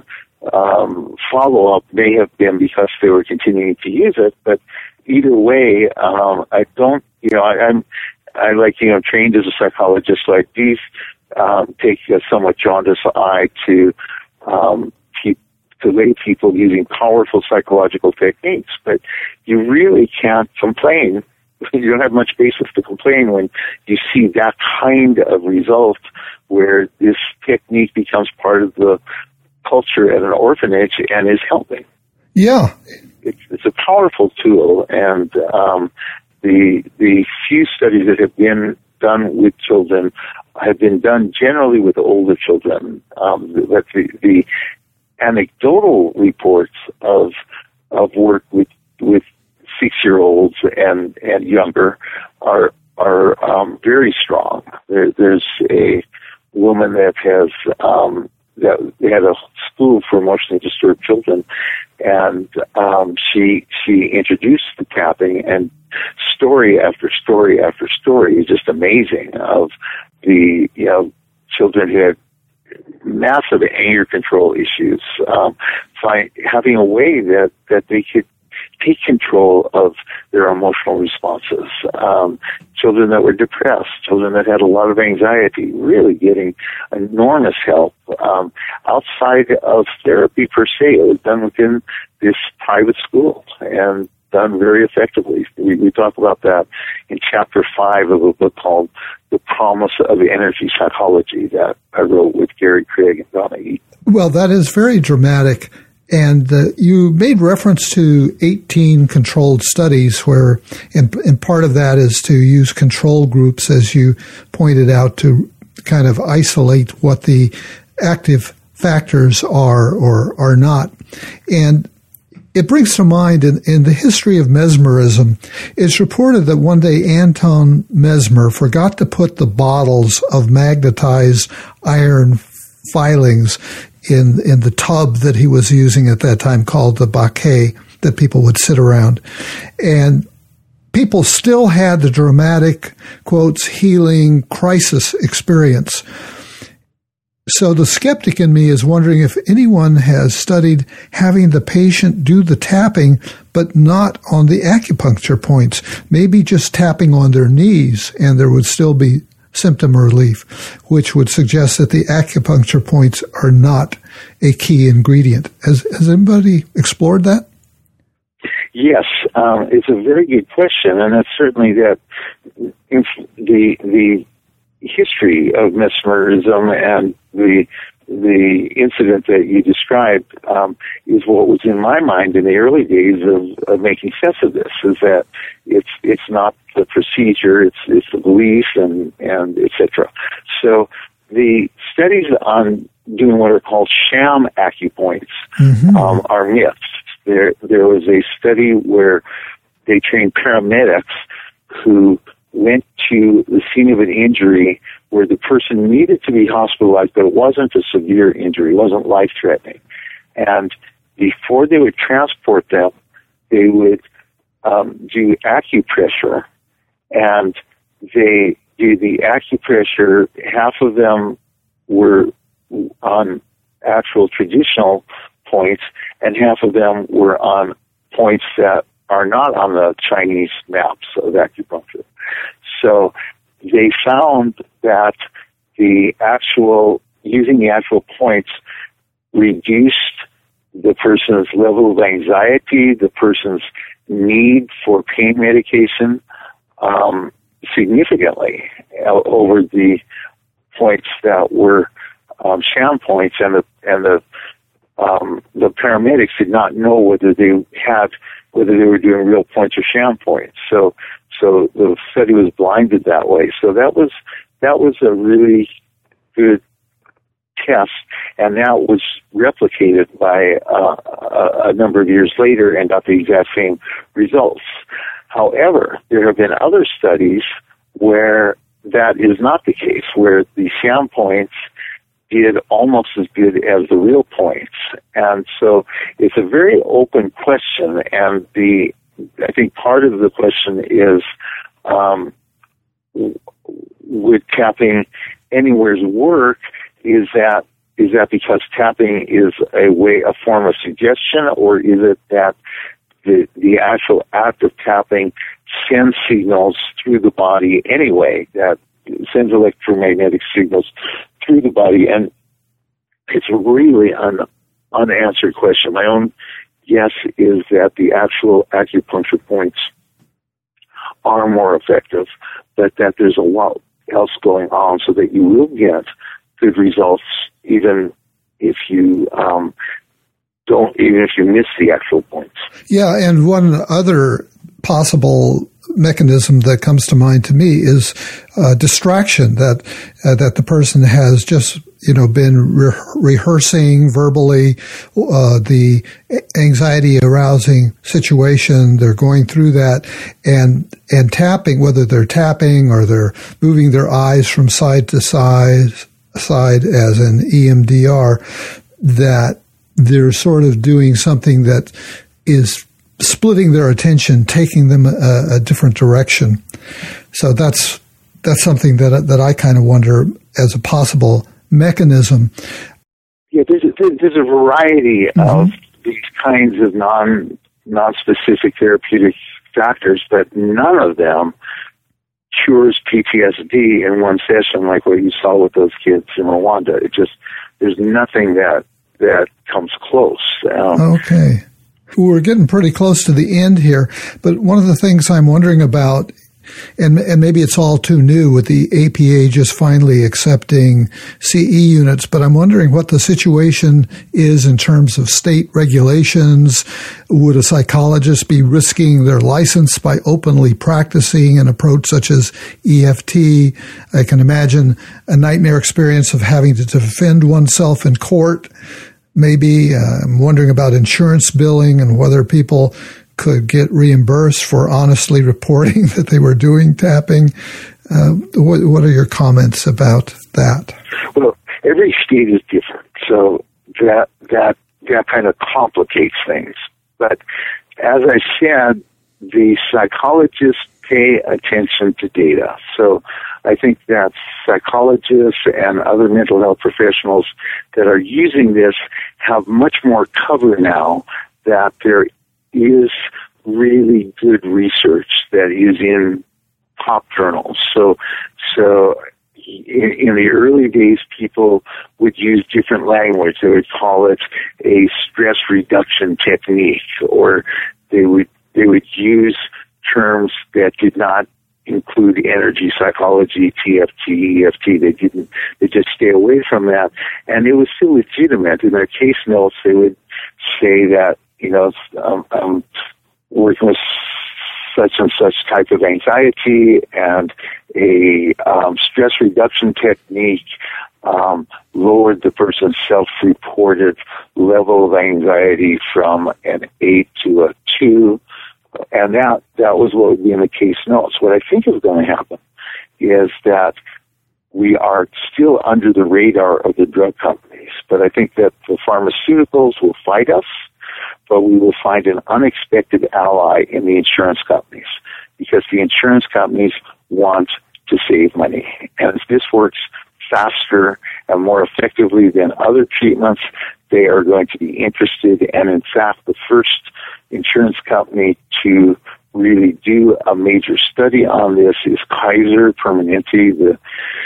um, follow up may have been because they were continuing to use it, but either way, um, I don't. You know, I, I'm I like you know trained as a psychologist, like these. Um, take a somewhat jaundiced eye to um, keep, to lay people using powerful psychological techniques, but you really can't complain. You don't have much basis to complain when you see that kind of result where this technique becomes part of the culture at an orphanage and is helping. Yeah, it's, it's a powerful tool, and um, the the few studies that have been done with children have been done generally with older children. Um, that the, the anecdotal reports of of work with with six year olds and and younger are are um, very strong. There, there's a woman that has um, that they had a school for emotionally disturbed children, and um, she she introduced the tapping, and story after story after story is just amazing of the, you know, children who had massive anger control issues, um, find, having a way that, that they could take control of their emotional responses. Um, children that were depressed, children that had a lot of anxiety, really getting enormous help um, outside of therapy per se. It was done within this private school and done very effectively. We, we talk about that in chapter five of a book called The Promise of Energy Psychology that I wrote with Gary Craig and Donna Eaton. Well, that is very dramatic. And uh, you made reference to eighteen controlled studies where, and, and part of that is to use control groups, as you pointed out, to kind of isolate what the active factors are or are not. And it brings to mind, in, in the history of mesmerism, it's reported that one day Anton Mesmer forgot to put the bottles of magnetized iron filings in in the tub that he was using at that time, called the baquet, that people would sit around. And people still had the dramatic, quotes, healing crisis experience. So the skeptic in me is wondering if anyone has studied having the patient do the tapping, but not on the acupuncture points, maybe just tapping on their knees, and there would still be symptom relief, which would suggest that the acupuncture points are not a key ingredient. Has, has anybody explored that? Yes, um, it's a very good question, and it's certainly that the the history of mesmerism and the the incident that you described um, is what was in my mind in the early days of, of making sense of this. Is that it's it's not the procedure, it's it's the belief, and and et cetera. So the studies on doing what are called sham acupoints mm-hmm. um, are myths. There there was a study where they trained paramedics who went to the scene of an injury where the person needed to be hospitalized, but it wasn't a severe injury, it wasn't life-threatening. And before they would transport them, they would um, do acupressure, and they do the acupressure. Half of them were on actual traditional points, and half of them were on points that are not on the Chinese maps of acupuncture. So they found that the actual, using the actual points reduced the person's level of anxiety, the person's need for pain medication, um, significantly over the points that were um, sham points, and the and the um, the paramedics did not know whether they had whether they were doing real points or sham points. So so the study was blinded that way. So that was that was a really good test, and that was replicated by uh, a, a number of years later and got the exact same results. However, there have been other studies where that is not the case, where the sham points did almost as good as the real points. And so it's a very open question, and the I think part of the question is, um, would tapping anywhere's work? Is that is that because tapping is a way, a form of suggestion, or is it that the the actual act of tapping sends signals through the body anyway, that sends electromagnetic signals through the body? And it's really an unanswered question. My own guess is that the actual acupuncture points are more effective, but that there's a lot else going on so that you will get good results even if you um, don't, even if you miss the actual points. Yeah, and one other possible mechanism that comes to mind to me is uh, distraction, that uh, that the person has just you know been re- rehearsing verbally uh, the anxiety arousing situation. They're going through that, and and tapping, whether they're tapping or they're moving their eyes from side to side side as an E M D R, that they're sort of doing something that is splitting their attention, taking them a, a different direction. So that's that's something that that I kind of wonder as a possible mechanism. Yeah, there's a, there's a variety mm-hmm. of these kinds of non non-specific therapeutic factors, but none of them cures P T S D in one session, like what you saw with those kids in Rwanda. It just there's nothing that that comes close. Um, okay. We're getting pretty close to the end here, but one of the things I'm wondering about, and and maybe it's all too new with the A P A just finally accepting C E units, but I'm wondering what the situation is in terms of state regulations. Would a psychologist be risking their license by openly practicing an approach such as E F T? I can imagine a nightmare experience of having to defend oneself in court. Maybe uh, I'm wondering about insurance billing and whether people could get reimbursed for honestly reporting that they were doing tapping. Uh, what, what are your comments about that? Well, every state is different, so that that that kind of complicates things. But as I said, the psychologists pay attention to data. So I think that psychologists and other mental health professionals that are using this have much more cover now, that there is really good research that is in top journals. So, so in, in the early days, people would use different language. They would call it a stress reduction technique, or they would they would use terms that did not include energy psychology, T F T, E F T. They didn't. They just stay away from that, and it was still legitimate. In their case notes, they would say that, you know, um, um, working with such and such type of anxiety and a um, stress reduction technique um, lowered the person's self-reported level of anxiety from an eight to a two. And that, that was what would be in the case notes. What I think is going to happen is that we are still under the radar of the drug companies, but I think that the pharmaceuticals will fight us, but we will find an unexpected ally in the insurance companies, because the insurance companies want to save money. And if this works faster and more effectively than other treatments, they are going to be interested. And in fact, the first insurance company to really do a major study on this is Kaiser Permanente, the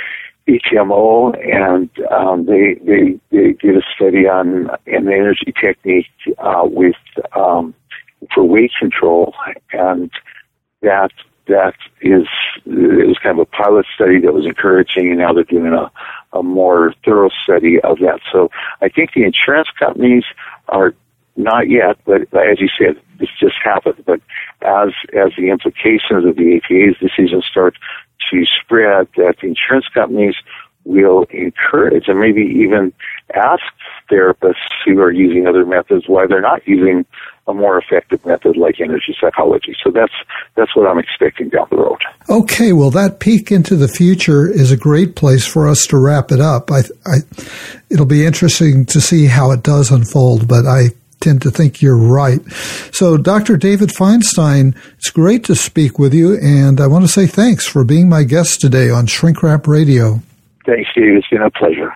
H M O, and um, they, they they did a study on an energy technique uh, with um, for weight control, and that that is it was kind of a pilot study that was encouraging, and now they're doing a, a more thorough study of that. So I think the insurance companies are not yet, but as you said, this just happened. But as as the implications of the A P A's decision start to spread, that the insurance companies will encourage and maybe even ask therapists who are using other methods why they're not using a more effective method like energy psychology. So that's that's what I'm expecting down the road. Okay, well, that peek into the future is a great place for us to wrap it up. I, I, it'll be interesting to see how it does unfold, but I tend to think you're right. So, Doctor David Feinstein, it's great to speak with you, and I want to say thanks for being my guest today on Shrink Rap Radio. Thanks, Steve. It's been a pleasure.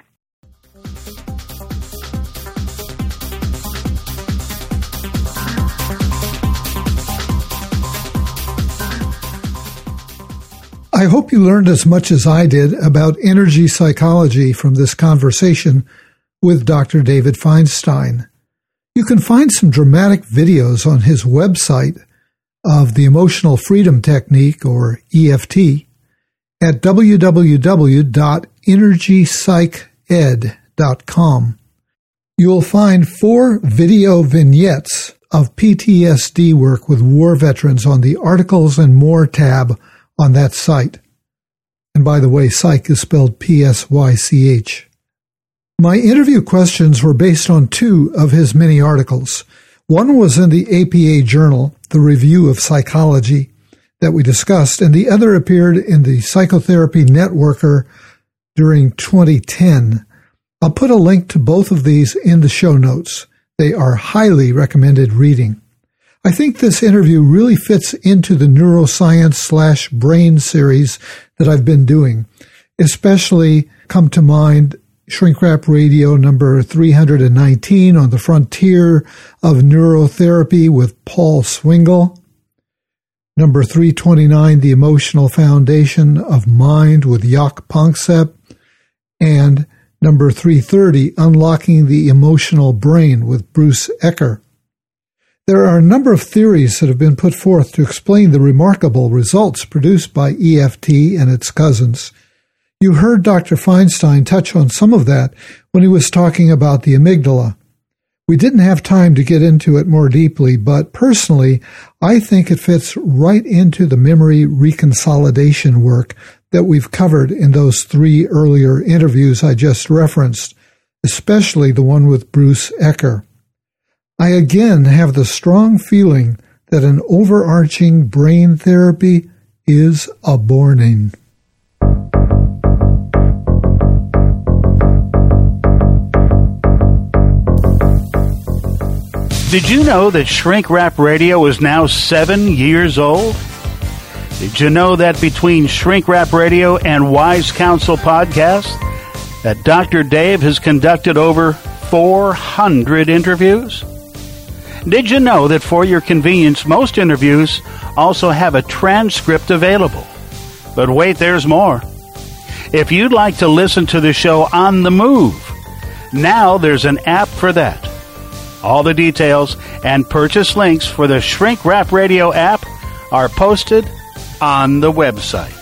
I hope you learned as much as I did about energy psychology from this conversation with Doctor David Feinstein. You can find some dramatic videos on his website of the Emotional Freedom Technique, or E F T, at w w w dot energy psych ed dot com. You will find four video vignettes of P T S D work with war veterans on the Articles and More tab on that site. And by the way, psych is spelled P S Y C H. My interview questions were based on two of his many articles. One was in the A P A Journal, the Review of Psychology, that we discussed, and the other appeared in the Psychotherapy Networker during twenty ten. I'll put a link to both of these in the show notes. They are highly recommended reading. I think this interview really fits into the neuroscience slash brain series that I've been doing. Especially come to mind Shrink Rap Radio number three hundred nineteen on the frontier of neurotherapy with Paul Swingle. Number three twenty-nine, The Emotional Foundation of Mind with Jaak Panksepp. And number three thirty, Unlocking the Emotional Brain with Bruce Ecker. There are a number of theories that have been put forth to explain the remarkable results produced by E F T and its cousins. You heard Doctor Feinstein touch on some of that when he was talking about the amygdala. We didn't have time to get into it more deeply, but personally, I think it fits right into the memory reconsolidation work that we've covered in those three earlier interviews I just referenced, especially the one with Bruce Ecker. I again have the strong feeling that an overarching brain therapy is a-borning. Did you know that Shrink Rap Radio is now seven years old? Did you know that between Shrink Rap Radio and Wise Counsel Podcast, that Doctor Dave has conducted over four hundred interviews? Did you know that for your convenience, most interviews also have a transcript available? But wait, there's more. If you'd like to listen to the show on the move, now there's an app for that. All the details and purchase links for the Shrink Rap Radio app are posted on the website.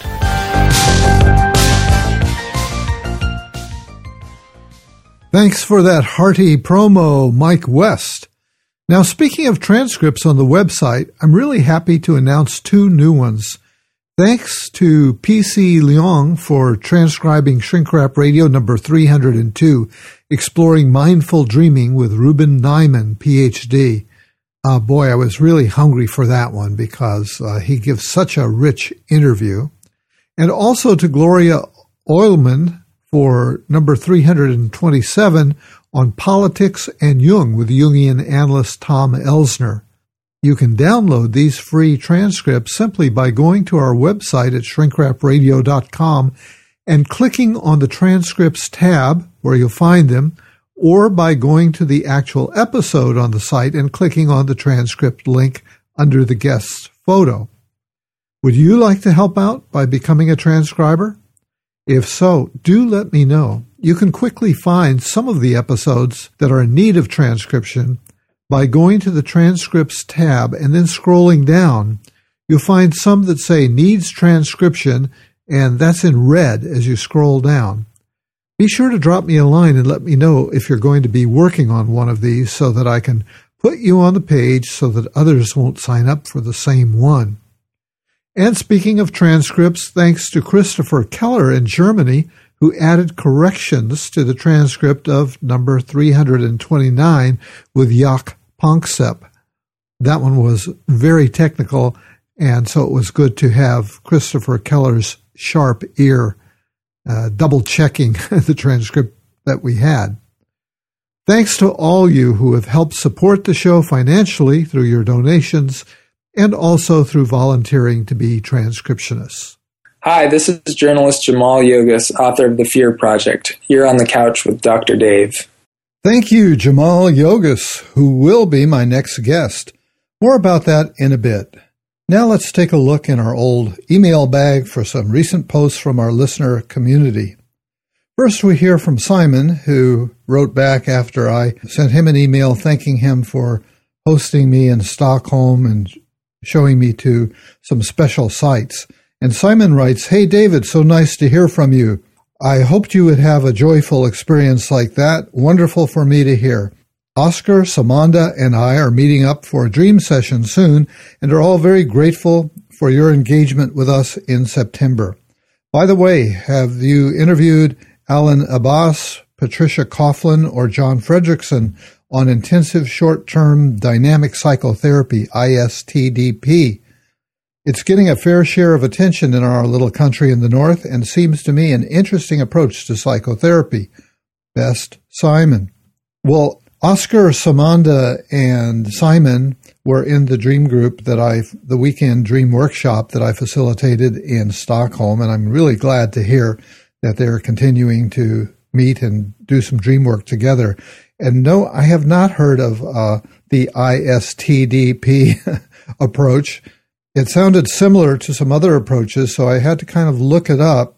Thanks for that hearty promo, Mike West. Now, speaking of transcripts on the website, I'm really happy to announce two new ones. Thanks to P C Leong for transcribing Shrink Rap Radio number three hundred two, Exploring Mindful Dreaming with Ruben Nyman, P H D. Uh, boy, I was really hungry for that one because uh, he gives such a rich interview. And also to Gloria Oilman for number three hundred twenty-seven on Politics and Jung with Jungian analyst Tom Elsner. You can download these free transcripts simply by going to our website at shrink rap radio dot com and clicking on the transcripts tab where you'll find them, or by going to the actual episode on the site and clicking on the transcript link under the guest's photo. Would you like to help out by becoming a transcriber? If so, do let me know. You can quickly find some of the episodes that are in need of transcription by going to the transcripts tab and then scrolling down. You'll find some that say needs transcription, and that's in red as you scroll down. Be sure to drop me a line and let me know if you're going to be working on one of these so that I can put you on the page so that others won't sign up for the same one. And speaking of transcripts, thanks to Christopher Keller in Germany, who added corrections to the transcript of number three hundred twenty-nine with Jaak Panksepp. That one was very technical, and so it was good to have Christopher Keller's sharp ear uh, double-checking the transcript that we had. Thanks to all you who have helped support the show financially through your donations and also through volunteering to be transcriptionists. Hi, this is journalist Jamal Yogas, author of The Fear Project, here on the couch with Doctor Dave. Thank you, Jamal Yogas, who will be my next guest. More about that in a bit. Now let's take a look in our old email bag for some recent posts from our listener community. First, we hear from Simon, who wrote back after I sent him an email thanking him for hosting me in Stockholm and showing me to some special sites. And Simon writes, "Hey, David, so nice to hear from you. I hoped you would have a joyful experience like that. Wonderful for me to hear. Oscar, Samanda, and I are meeting up for a dream session soon and are all very grateful for your engagement with us in September. By the way, have you interviewed Alan Abbas, Patricia Coughlin, or John Fredrickson on intensive short-term dynamic psychotherapy, I S T D P? It's getting a fair share of attention in our little country in the North and seems to me an interesting approach to psychotherapy. Best, Simon." Well, Oscar, Samanda, and Simon were in the dream group that I, the weekend dream workshop that I facilitated in Stockholm, and I'm really glad to hear that they're continuing to meet and do some dream work together. And no, I have not heard of uh, the I S T D P approach. It sounded similar to some other approaches, so I had to kind of look it up.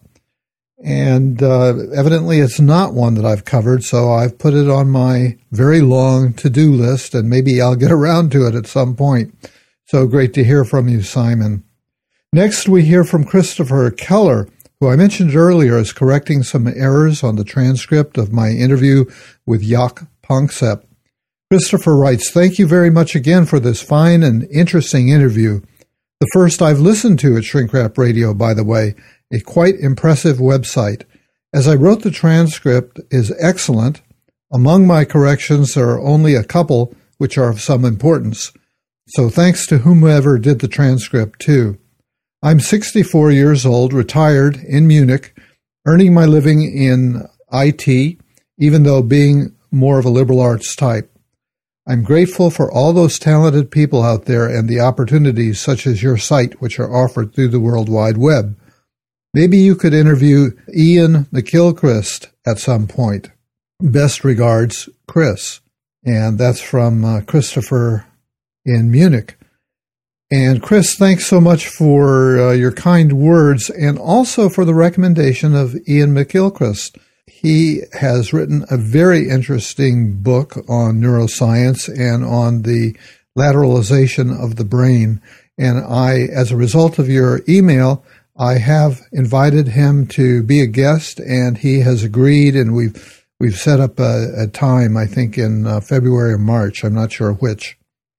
And uh, evidently it's not one that I've covered, so I've put it on my very long to-do list, and maybe I'll get around to it at some point. So great to hear from you, Simon. Next, we hear from Christopher Keller, who I mentioned earlier is correcting some errors on the transcript of my interview with Jaak Panksepp. Christopher writes, "Thank you very much again for this fine and interesting interview. The first I've listened to at Shrink Rap Radio, by the way, a quite impressive website. As I wrote, the transcript is excellent. Among my corrections, there are only a couple which are of some importance. So thanks to whomever did the transcript, too. I'm sixty-four years old, retired in Munich, earning my living in I T, even though being more of a liberal arts type. I'm grateful for all those talented people out there and the opportunities such as your site, which are offered through the World Wide Web. Maybe you could interview Ian McGilchrist at some point. Best regards, Chris." And that's from uh, Christopher in Munich. And Chris, thanks so much for uh, your kind words and also for the recommendation of Ian McGilchrist. He has written a very interesting book on neuroscience and on the lateralization of the brain. And I, as a result of your email, I have invited him to be a guest, and he has agreed, and we've we've set up a, a time, I think, in uh, February or March. I'm not sure which.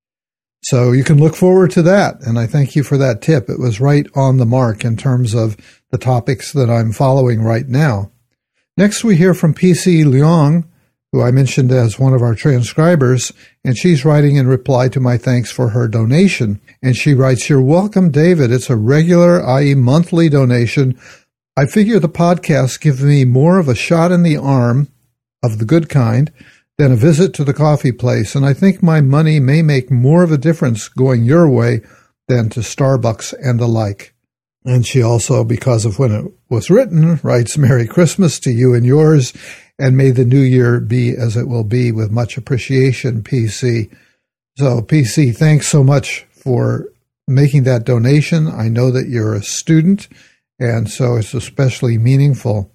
So you can look forward to that, and I thank you for that tip. It was right on the mark in terms of the topics that I'm following right now. Next, we hear from P C Leong, who I mentioned as one of our transcribers, and she's writing in reply to my thanks for her donation. And she writes, "You're welcome, David. It's a regular, that is monthly donation. I figure the podcasts give me more of a shot in the arm, of the good kind, than a visit to the coffee place, and I think my money may make more of a difference going your way than to Starbucks and the like." And she also, because of when it was written, writes, "Merry Christmas to you and yours, and may the new year be as it will be, with much appreciation, P C." So, P C, thanks so much for making that donation. I know that you're a student, and so it's especially meaningful.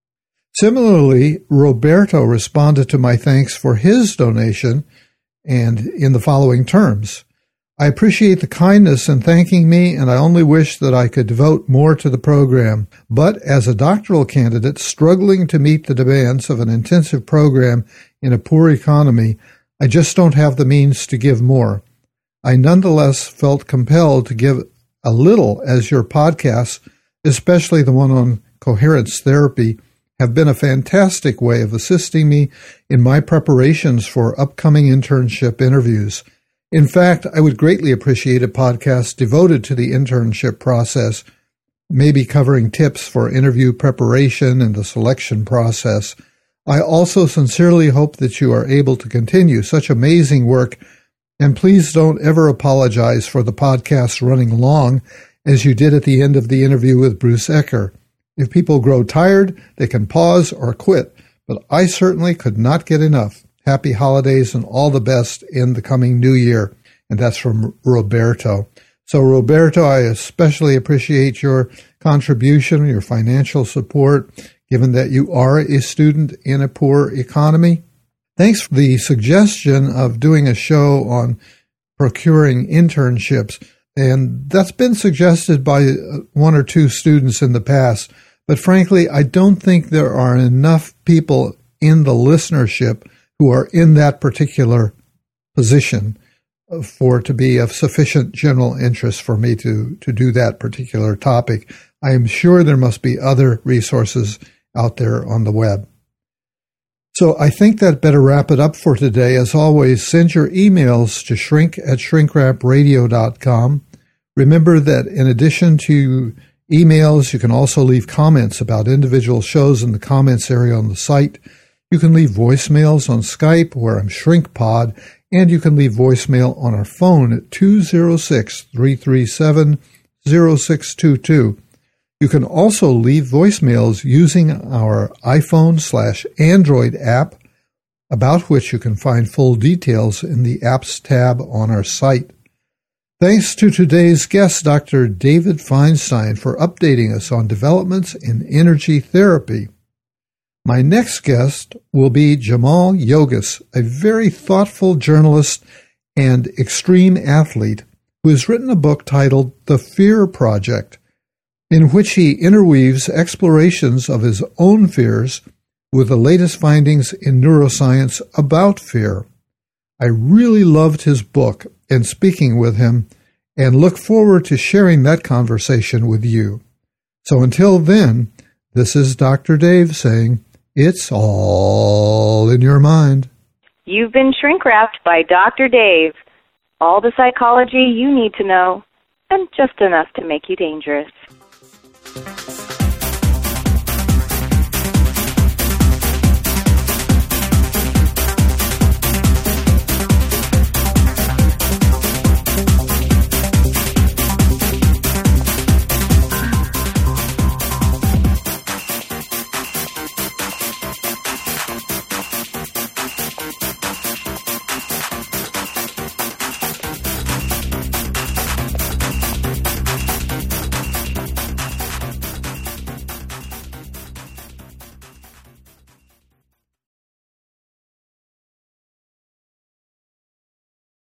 Similarly, Roberto responded to my thanks for his donation, and in the following terms: "I appreciate the kindness in thanking me, and I only wish that I could devote more to the program. But as a doctoral candidate struggling to meet the demands of an intensive program in a poor economy, I just don't have the means to give more. I nonetheless felt compelled to give a little, as your podcasts, especially the one on coherence therapy, have been a fantastic way of assisting me in my preparations for upcoming internship interviews. In fact, I would greatly appreciate a podcast devoted to the internship process, maybe covering tips for interview preparation and the selection process. I also sincerely hope that you are able to continue such amazing work, and please don't ever apologize for the podcast running long, as you did at the end of the interview with Bruce Ecker. If people grow tired, they can pause or quit, but I certainly could not get enough. Happy holidays and all the best in the coming new year." And that's from Roberto. So, Roberto, I especially appreciate your contribution, your financial support, given that you are a student in a poor economy. Thanks for the suggestion of doing a show on procuring internships. And that's been suggested by one or two students in the past. But frankly, I don't think there are enough people in the listenership who are in that particular position for it to be of sufficient general interest for me to, to do that particular topic. I am sure there must be other resources out there on the web. So I think that better wrap it up for today. As always, send your emails to shrink at shrinkrapradio dot com. Remember that in addition to emails, you can also leave comments about individual shows in the comments area on the site. You can leave voicemails on Skype, where I'm ShrinkPod, and you can leave voicemail on our phone at two oh six, three three seven, oh six two two. You can also leave voicemails using our iPhone slash Android app, about which you can find full details in the Apps tab on our site. Thanks to today's guest, Doctor David Feinstein, for updating us on developments in energy therapy. My next guest will be Jamal Yogas, a very thoughtful journalist and extreme athlete who has written a book titled The Fear Project, in which he interweaves explorations of his own fears with the latest findings in neuroscience about fear. I really loved his book and speaking with him, and look forward to sharing that conversation with you. So until then, this is Doctor Dave saying, it's all in your mind. You've been shrink-wrapped by Doctor Dave. All the psychology you need to know, and just enough to make you dangerous.